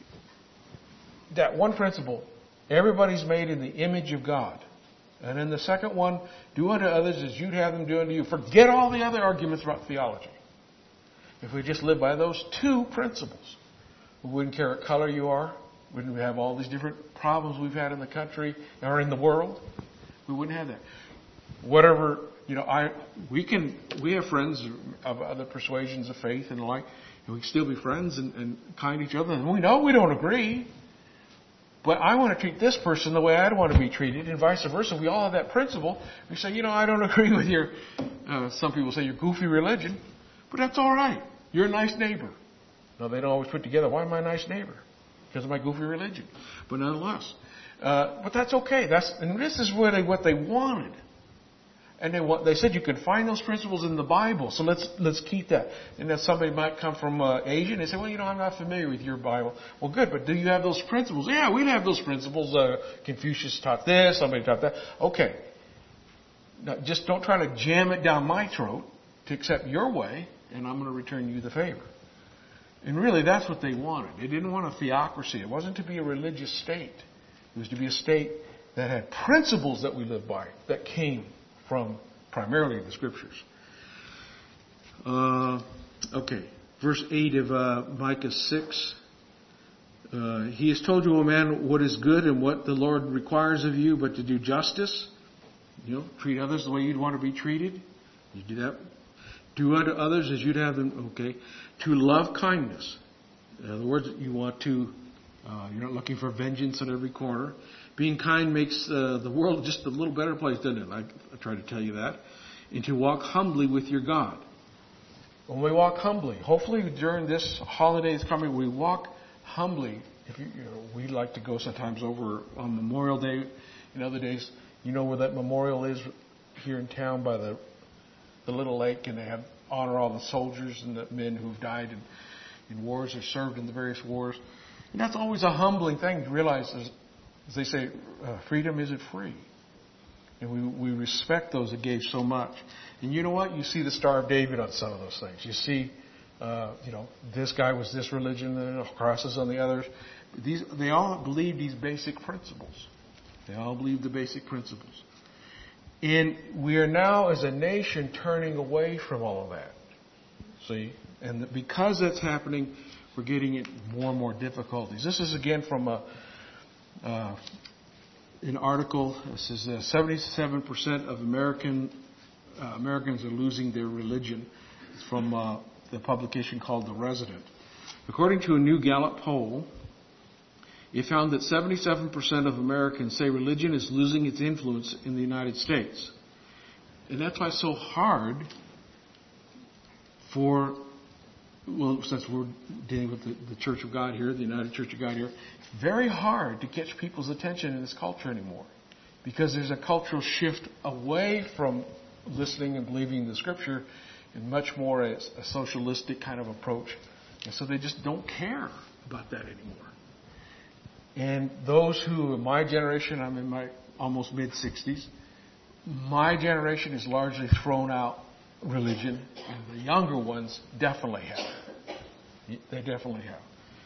that one principle, everybody's made in the image of God. And then the second one, do unto others as you'd have them do unto you. Forget all the other arguments about theology. If we just live by those two principles, we wouldn't care what color you are. Wouldn't we have all these different problems we've had in the country or in the world? We wouldn't have that. Whatever, you know, I we can we have friends of other persuasions of faith and the like, and we can still be friends and, and kind to each other. And we know we don't agree. But I want to treat this person the way I'd want to be treated, and vice versa. We all have that principle. We say, you know, I don't agree with your, uh, some people say your goofy religion, but that's all right. You're a nice neighbor. No, they don't always put together, why am I a nice neighbor? Because of my goofy religion. But nonetheless. Uh, but that's okay. That's, and this is really what they wanted. And they want, they said you can find those principles in the Bible, so let's let's keep that. And then somebody might come from uh, Asia and they say, well, you know, I'm not familiar with your Bible. Well, good, but do you have those principles? Yeah, we have those principles. Uh, Confucius taught this, somebody taught that. Okay. Now, just don't try to jam it down my throat to accept your way, and I'm going to return you the favor. And really, that's what they wanted. They didn't want a theocracy. It wasn't to be a religious state. It was to be a state that had principles that we live by, that came from primarily the Scriptures. Uh, okay, verse eight of uh, Micah six. Uh, "He has told you, O man, what is good and what the Lord requires of you, but to do justice." You know, treat others the way you'd want to be treated. You do that. "Do unto others as you'd have them." Okay, to love kindness. In other words, you want to. Uh, you're not looking for vengeance on every corner. Being kind makes uh, the world just a little better place, doesn't it? I, I try to tell you that. And to walk humbly with your God. When we walk humbly, hopefully during this holiday that's coming, we walk humbly. If you, you know, we like to go sometimes over on Memorial Day and other days. You know where that memorial is here in town by the the little lake, and they have honor all the soldiers and the men who've died in, in wars or served in the various wars. And that's always a humbling thing to realize. As, as they say, uh, freedom isn't free. And we, we respect those that gave so much. And you know what? You see the Star of David on some of those things. You see, uh, you know, this guy was this religion, and crosses on the others. These, they all believe these basic principles. They all believe the basic principles. And we are now, as a nation, turning away from all of that. See, And because that's happening, we're getting it more and more difficulties. This is again from a, uh, an article. It says uh, seventy-seven percent of American uh, Americans are losing their religion. It's from uh, the publication called The Resident. According to a new Gallup poll, it found that seventy-seven percent of Americans say religion is losing its influence in the United States. And that's why it's so hard for, well, since we're dealing with the, the Church of God here, the United Church of God here, very hard to catch people's attention in this culture anymore. Because there's a cultural shift away from listening and believing the Scripture and much more a, a socialistic kind of approach. And so they just don't care about that anymore. And those who, in my generation, I'm in my almost mid-sixties, my generation has largely thrown out religion, and the younger ones definitely have. They definitely have.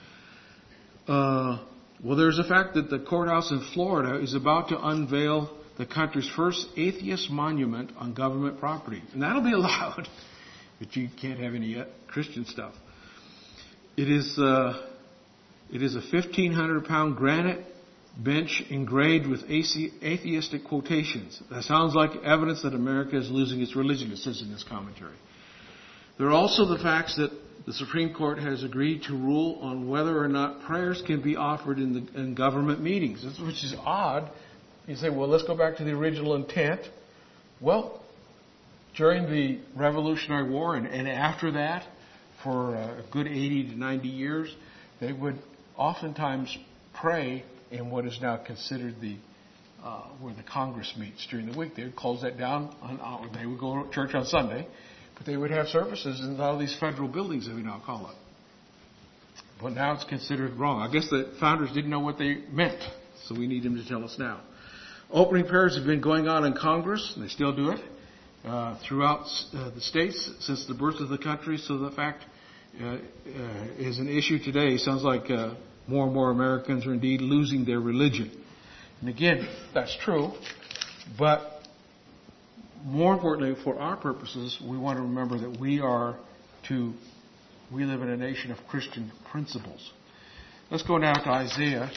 Uh, well, there's the fact that the courthouse in Florida is about to unveil the country's first atheist monument on government property. And that'll be allowed, but you can't have any Christian stuff. It is, uh, it is a fifteen hundred pound granite bench engraved with atheistic quotations. That sounds like evidence that America is losing its religion, it says in this commentary. There are also the facts that the Supreme Court has agreed to rule on whether or not prayers can be offered in, the, in government meetings, which is odd. You say, well, let's go back to the original intent. Well, during the Revolutionary War and, and after that, for a good eighty to ninety years, they would oftentimes pray in what is now considered the uh, where the Congress meets during the week. They would close that down. On, they would go to church on Sunday, but they would have services in all these federal buildings that we now call it. But now it's considered wrong. I guess the founders didn't know what they meant, so we need them to tell us now. Opening prayers have been going on in Congress, and they still do it, uh, throughout uh, the states since the birth of the country. So the fact uh, uh, is an issue today. Sounds like uh, more and more Americans are indeed losing their religion. And again, that's true, but more importantly, for our purposes, we want to remember that we are to, we live in a nation of Christian principles. Let's go now to Isaiah.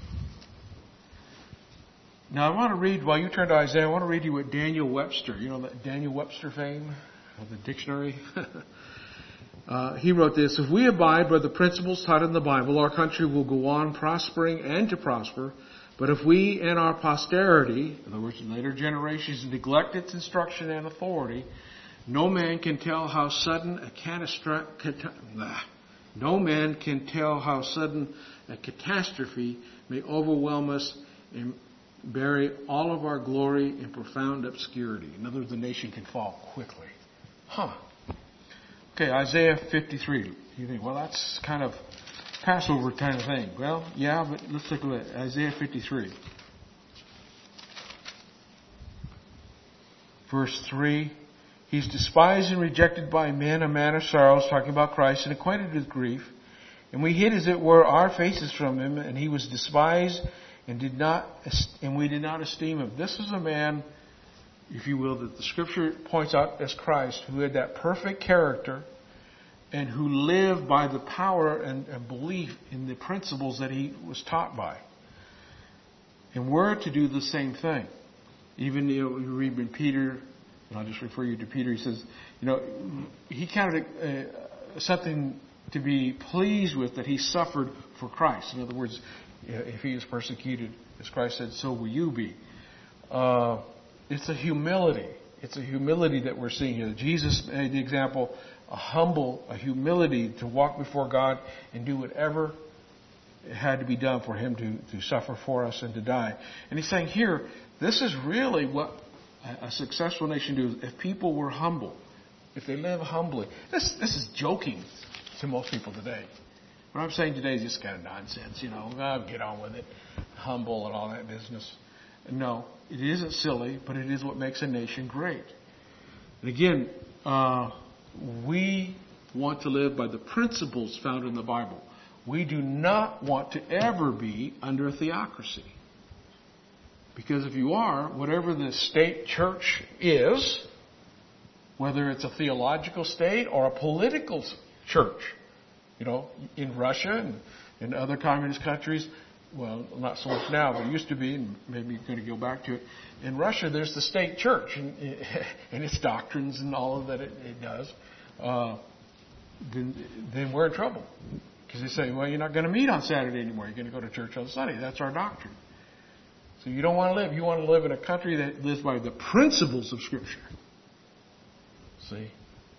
Now I want to read, while you turn to Isaiah, I want to read you what Daniel Webster, you know that Daniel Webster fame of the dictionary? uh, he wrote this: if we abide by the principles taught in the Bible, our country will go on prospering and to prosper. But if we and our posterity, in other words, later generations, neglect its instruction and authority, no man can tell how sudden a catastrophe, no man can tell how sudden a catastrophe may overwhelm us and bury all of our glory in profound obscurity. In other words, the nation can fall quickly. Huh. Okay, Isaiah fifty-three. You think, well, that's kind of Passover kind of thing. Well, yeah, but let's take a look at Isaiah fifty-three. Verse three. He's despised and rejected by men, a man of sorrows, talking about Christ, and acquainted with grief. And we hid, as it were, our faces from him, and he was despised and did not, and we did not esteem him. This is a man, if you will, that the Scripture points out as Christ, who had that perfect character and who lived by the power and, and belief in the principles that he was taught by. And we're to do the same thing. Even, you know, you read in Peter, and I'll just refer you to Peter, he says, you know, he counted it uh, something to be pleased with that he suffered for Christ. In other words, if he is persecuted, as Christ said, so will you be. Uh, it's a humility. It's a humility that we're seeing here. Jesus made the example, a humble, a humility to walk before God and do whatever had to be done for him to, to suffer for us and to die. And he's saying here, this is really what a successful nation do. If people were humble, if they live humbly. This, this is joking to most people today. What I'm saying today is just kind of nonsense, you know. I'll get on with it. Humble and all that business. No, it isn't silly, but it is what makes a nation great. And again, uh, we want to live by the principles found in the Bible. We do not want to ever be under a theocracy. Because if you are, whatever the state church is, whether it's a theological state or a political church. You know, in Russia and in other communist countries, well, not so much now, but it used to be, and maybe you're going to go back to it. In Russia, there's the state church and, and its doctrines and all of that it, it does. Uh, then, then we're in trouble. Because they say, well, you're not going to meet on Saturday anymore. You're going to go to church on Sunday. That's our doctrine. So you don't want to live. You want to live in a country that lives by the principles of Scripture. See?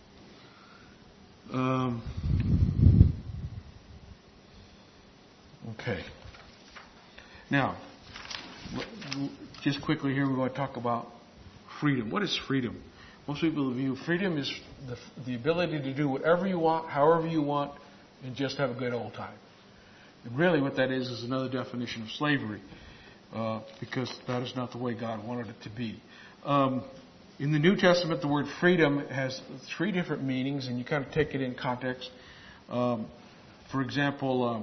Um, okay. Now, just quickly here, we want to talk about freedom. What is freedom? Most people view freedom as the, the ability to do whatever you want, however you want, and just have a good old time. And really what that is is another definition of slavery, uh, because that is not the way God wanted it to be. Um, in the New Testament, the word freedom has three different meanings, and you kind of take it in context. Um, for example,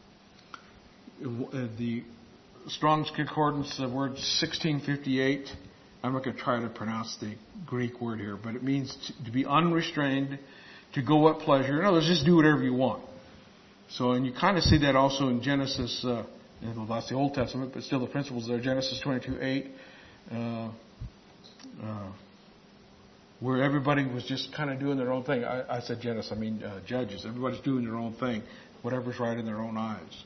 um, the Strong's Concordance, the word sixteen fifty-eight, I'm not going to try to pronounce the Greek word here, but it means to, to be unrestrained, to go at pleasure. In other words, just do whatever you want. So, and you kind of see that also in Genesis, uh, well, that's the Old Testament, but still the principles there. Genesis twenty-two eight, uh, uh, where everybody was just kind of doing their own thing. I, I said Genesis, I mean uh, Judges. Everybody's doing their own thing, whatever's right in their own eyes.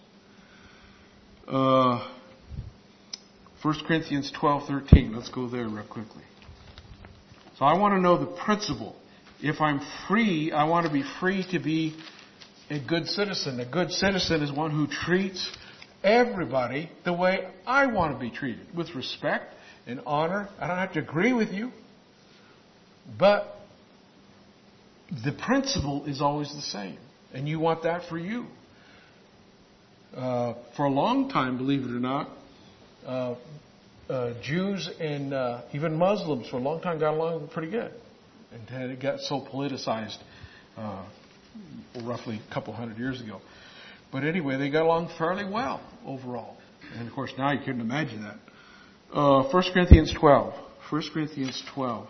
Uh, First Corinthians twelve thirteen. Let's go there real quickly. So I want to know the principle. If I'm free, I want to be free to be a good citizen. A good citizen is one who treats everybody the way I want to be treated, with respect and honor. I don't have to agree with you, but the principle is always the same, and you want that for you. Uh, for a long time, believe it or not, uh, uh, Jews and uh, even Muslims for a long time got along pretty good. And it got so politicized uh, roughly a couple hundred years ago. But anyway, they got along fairly well overall. And of course, now you couldn't imagine that. Uh, First Corinthians twelve. First Corinthians twelve.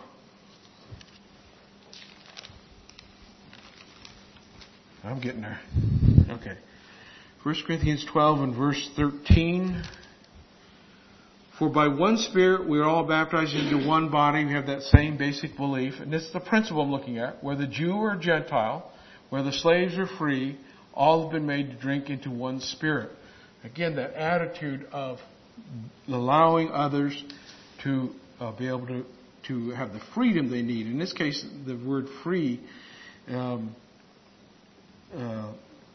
I'm getting there. Okay. First Corinthians twelve and verse thirteen. For by one Spirit we are all baptized into one body. We have that same basic belief. And this is the principle I'm looking at. Whether Jew or Gentile, whether slaves or free, all have been made to drink into one Spirit. Again, that attitude of allowing others to uh, be able to, to have the freedom they need. In this case, the word free um, uh,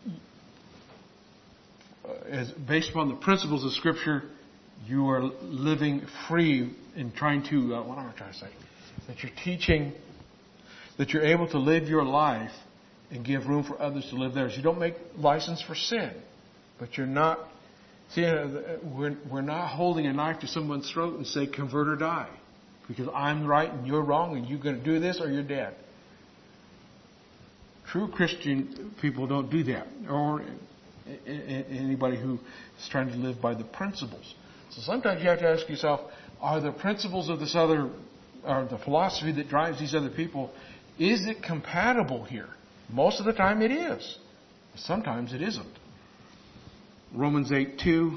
is based upon the principles of Scripture. You are living free in trying to, uh, what am I trying to say? That you're teaching, that you're able to live your life and give room for others to live theirs. You don't make license for sin, but you're not, see, we're, we're not holding a knife to someone's throat and say, convert or die. Because I'm right and you're wrong and you're going to do this or you're dead. True Christian people don't do that. Or anybody who is trying to live by the principles. So sometimes you have to ask yourself, are the principles of this other, or the philosophy that drives these other people, is it compatible here? Most of the time it is. Sometimes it isn't. Romans eight two.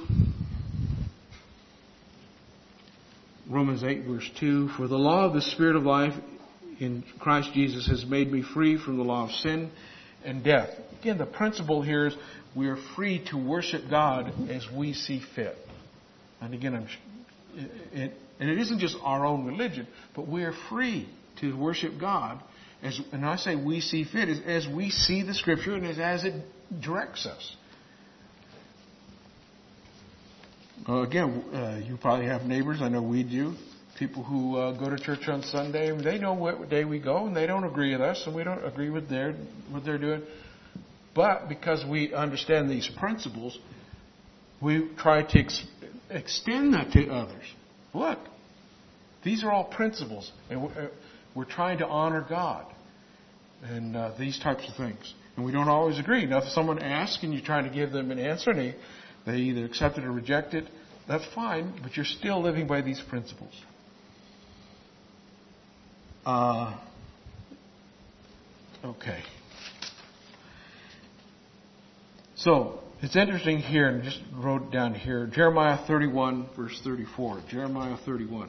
Romans eight verse two. For the law of the Spirit of life in Christ Jesus has made me free from the law of sin and death. Again, the principle here is we are free to worship God as we see fit. And again, I'm, it, and it isn't just our own religion, but we are free to worship God as, and I say we see fit, as, as we see the Scripture and as, as it directs us. Uh, again, uh, you probably have neighbors, I know we do, people who uh, go to church on Sunday, and they know what day we go, and they don't agree with us, and we don't agree with their what they're doing. But because we understand these principles, we try to ex- extend that to others. Look, these are all principles, and we're, we're trying to honor God and uh, these types of things. And we don't always agree. Now, if someone asks and you're trying to give them an answer, and they, they either accept it or reject it, that's fine, but you're still living by these principles. Uh, okay. So, it's interesting here, and just wrote down here, Jeremiah thirty-one, verse thirty-four. Jeremiah thirty-one.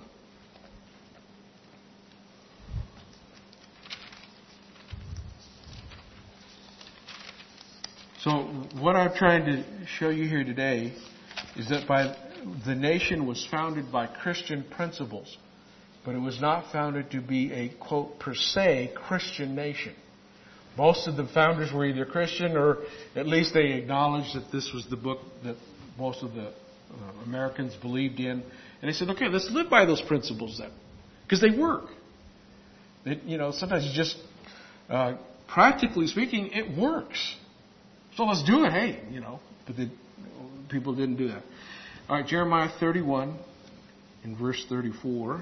So, what I'm trying to show you here today is that by the nation was founded by Christian principles, but it was not founded to be a, quote, per se Christian nation. Most of the founders were either Christian or at least they acknowledged that this was the book that most of the uh, Americans believed in. And they said, okay, let's live by those principles then. Because they work. It, you know, sometimes you just, uh, practically speaking, it works. So let's do it, hey, you know. But the, people didn't do that. All right, Jeremiah thirty-one in verse thirty-four.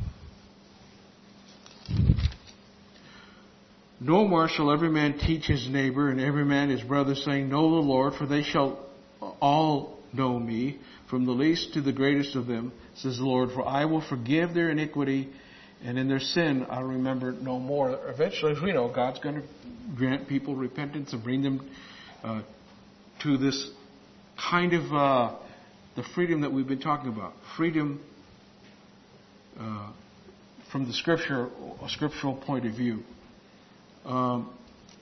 No more shall every man teach his neighbor and every man his brother, saying, Know the Lord, for they shall all know me, from the least to the greatest of them, says the Lord, for I will forgive their iniquity, and in their sin I'll remember no more. Eventually, as we know, God's going to grant people repentance and bring them uh, to this kind of uh, the freedom that we've been talking about. Freedom uh, from the scripture, a scriptural point of view. Um,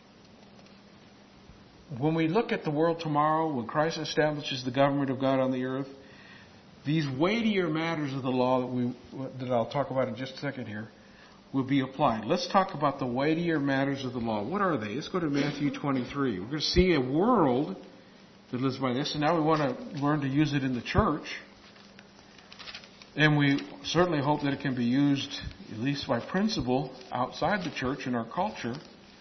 when we look at the world tomorrow, when Christ establishes the government of God on the earth, these weightier matters of the law that we that I'll talk about in just a second here will be applied. Let's talk about the weightier matters of the law. What are they? Let's go to Matthew twenty-three. We're going to see a world that lives by this, and now we want to learn to use it in the church. And we certainly hope that it can be used, at least by principle, outside the church in our culture.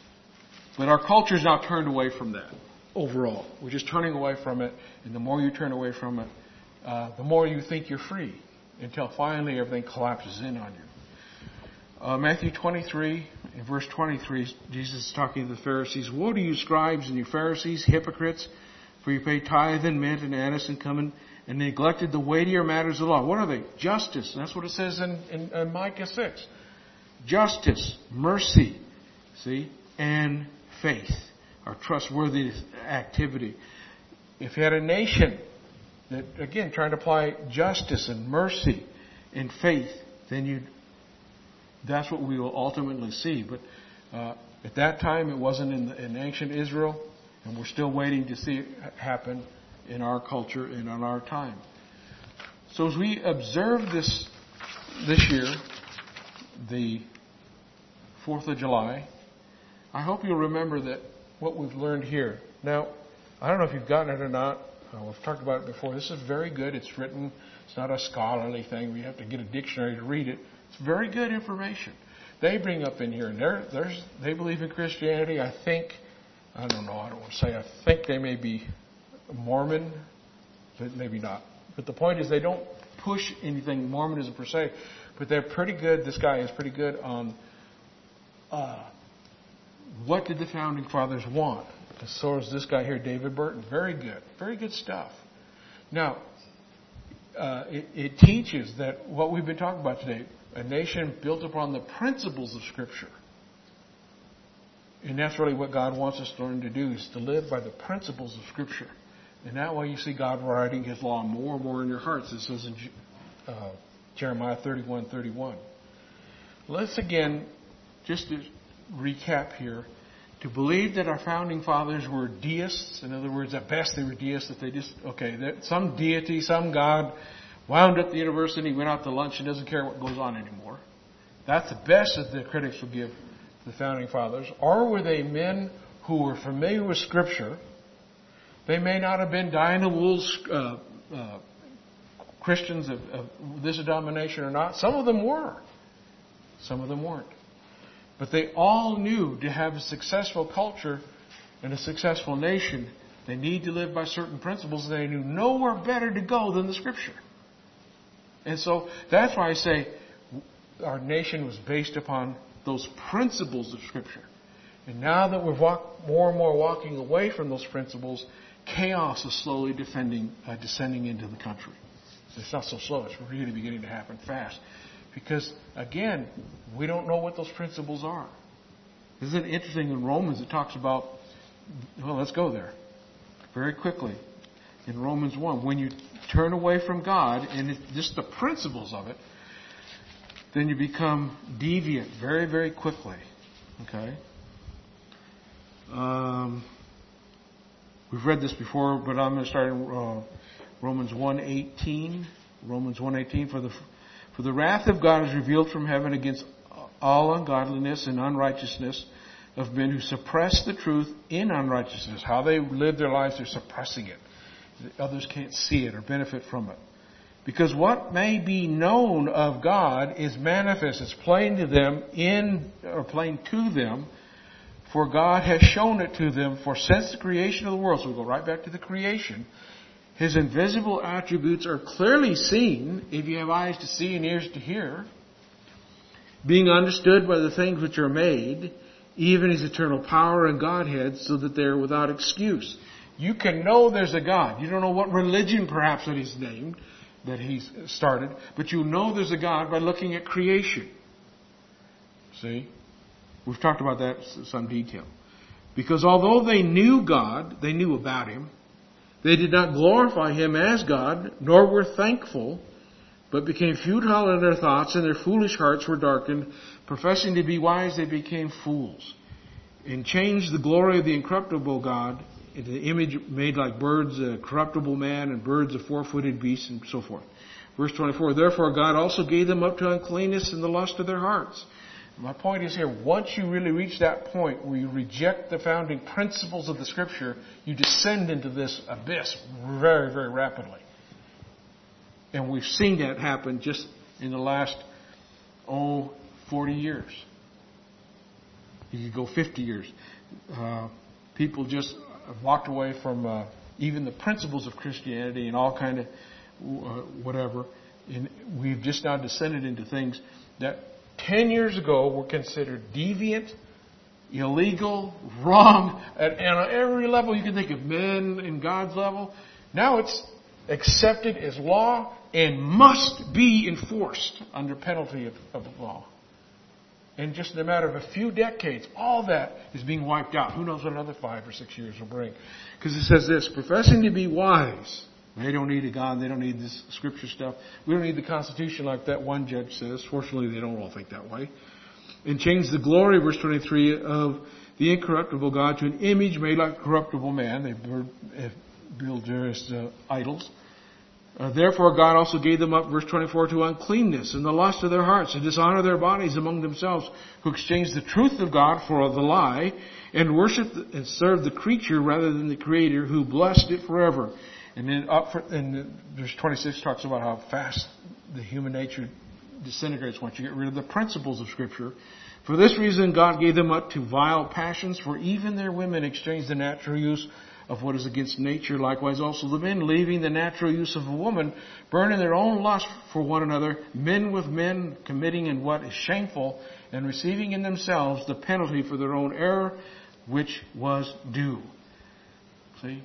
But our culture is now turned away from that overall. We're just turning away from it. And the more you turn away from it, uh, the more you think you're free. Until finally everything collapses in on you. Uh, Matthew twenty-three, in verse twenty-three, Jesus is talking to the Pharisees. Woe to you, scribes and you Pharisees, hypocrites, for you pay tithe and mint and anise and cumin, and neglected the weightier matters of the law. What are they? Justice. That's what it says in, in, in Micah six. Justice, mercy, see, and faith, our trustworthy activity. If you had a nation that, again, trying to apply justice and mercy and faith, then you that's what we will ultimately see. But uh, at that time, it wasn't in, the, in ancient Israel, and we're still waiting to see it happen in our culture and on our time. So as we observe this this year, the fourth of July, I hope you'll remember that what we've learned here. Now, I don't know if you've gotten it or not. Uh, we've talked about it before. This is very good. It's written. It's not a scholarly thing. We have to get a dictionary to read it. It's very good information. They bring up in here, and they're, they're, they believe in Christianity. I think, I don't know, I don't want to say, I think they may be Mormon, but maybe not. But the point is they don't push anything Mormonism per se, but they're pretty good. This guy is pretty good on uh, what did the founding fathers want. And so is this guy here, David Burton. Very good. Very good stuff. Now, uh, it, it teaches that what we've been talking about today, a nation built upon the principles of Scripture. And that's really what God wants us to learn to do, is to live by the principles of Scripture. And that way you see God writing His law more and more in your hearts. It says in uh, Jeremiah thirty-one thirty-one. Let's again, just to recap here, to believe that our founding fathers were deists. In other words, at best they were deists. That they just, okay, that some deity, some God wound up the universe and he went out to lunch and doesn't care what goes on anymore. That's the best that the critics would give the founding fathers. Or were they men who were familiar with Scripture? They may not have been dyed-in-the-wool uh, uh, Christians of, of this denomination or not. Some of them were. Some of them weren't. But they all knew to have a successful culture and a successful nation, they need to live by certain principles. They knew nowhere better to go than the Scripture. And so that's why I say our nation was based upon those principles of Scripture. And now that we're walk, more and more walking away from those principles, chaos is slowly defending, uh, descending into the country. It's not so slow. It's really beginning to happen fast. Because, again, we don't know what those principles are. Isn't it interesting in Romans it talks about, well, let's go there. very quickly. In Romans one, when you turn away from God and it's just the principles of it, then you become deviant very, very quickly. Okay? Um, we've read this before, but I'm going to start in uh, Romans one eighteen. Romans one eighteen, for the for the wrath of God is revealed from heaven against all ungodliness and unrighteousness of men who suppress the truth in unrighteousness. How they live their lives, they're suppressing it. Others can't see it or benefit from it. Because what may be known of God is manifest. It's plain to them in, or plain to them, for God has shown it to them. For since the creation of the world, so we go right back to the creation, His invisible attributes are clearly seen, if you have eyes to see and ears to hear, being understood by the things which are made, even His eternal power and Godhead, so that they are without excuse. You can know there's a God. You don't know what religion perhaps that He's named, that He's started, but you know there's a God by looking at creation. See? We've talked about that in some detail. Because although they knew God, they knew about Him, they did not glorify Him as God, nor were thankful, but became futile in their thoughts, and their foolish hearts were darkened. Professing to be wise, they became fools, and changed the glory of the incorruptible God into the image made like birds, a corruptible man, and birds of four-footed beasts, and so forth. Verse twenty-four, therefore God also gave them up to uncleanness and the lust of their hearts. My point is here, once you really reach that point where you reject the founding principles of the Scripture, you descend into this abyss very, very rapidly. And we've seen that happen just in the last, oh, forty years. You could go fifty years. Uh, people just walked away from uh, even the principles of Christianity and all kind of uh, whatever. And we've just now descended into things that ten years ago were considered deviant, illegal, wrong, and, and on every level you can think of, men in God's level. Now it's accepted as law and must be enforced under penalty of, of law. And just in a matter of a few decades, all that is being wiped out. Who knows what another five or six years will bring? Because it says this, professing to be wise. They don't need a God. They don't need this Scripture stuff. We don't need the Constitution like that one judge says. Fortunately, they don't all think that way. And change the glory, verse twenty-three, of the incorruptible God to an image made like a corruptible man. They build various uh, idols. Uh, therefore, God also gave them up, verse twenty-four, to uncleanness and the lust of their hearts, to dishonor their bodies among themselves, who exchanged the truth of God for the lie, and worshipped and served the creature rather than the Creator, who blessed it forever. And then up for, and verse twenty-six talks about how fast the human nature disintegrates once you get rid of the principles of Scripture. For this reason, God gave them up to vile passions, for even their women exchanged the natural use of what is against nature. Likewise also the men, leaving the natural use of a woman, burn in their own lust for one another, men with men, committing in what is shameful, and receiving in themselves the penalty for their own error, which was due. See?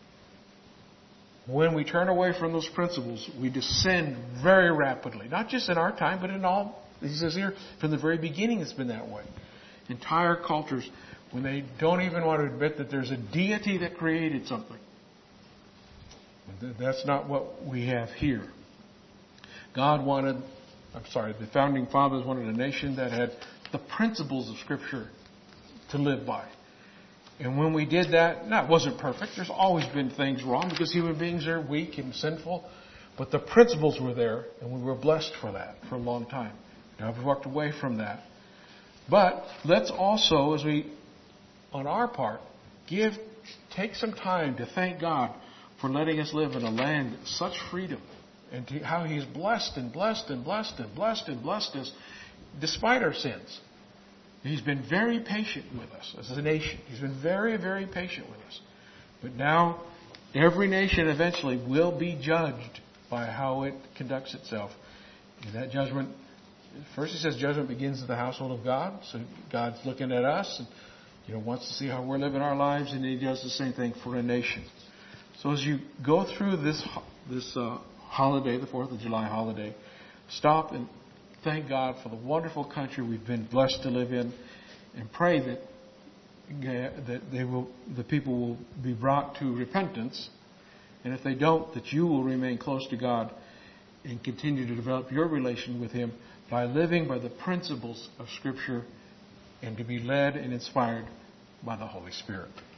When we turn away from those principles, we descend very rapidly. Not just in our time, but in all, he says here, from the very beginning it's been that way. Entire cultures, when they don't even want to admit that there's a deity that created something. That's not what we have here. God wanted, I'm sorry, the founding fathers wanted a nation that had the principles of Scripture to live by. And when we did that, that wasn't perfect. There's always been things wrong because human beings are weak and sinful. But the principles were there, and we were blessed for that for a long time. Now we've walked away from that. But let's also, as we, on our part, give, take some time to thank God for letting us live in a land of such freedom, and to how He's blessed and blessed and blessed and blessed and blessed us despite our sins. He's been very patient with us as a nation. He's been very, very patient with us. But now, every nation eventually will be judged by how it conducts itself. And that judgment, first he says judgment begins in the household of God. So God's looking at us and, you know, wants to see how we're living our lives, and He does the same thing for a nation. So as you go through this this uh, holiday, the fourth of July holiday, stop and thank God for the wonderful country we've been blessed to live in, and pray that that they will, the people will be brought to repentance, and if they don't, that you will remain close to God and continue to develop your relation with Him by living by the principles of Scripture and to be led and inspired by the Holy Spirit.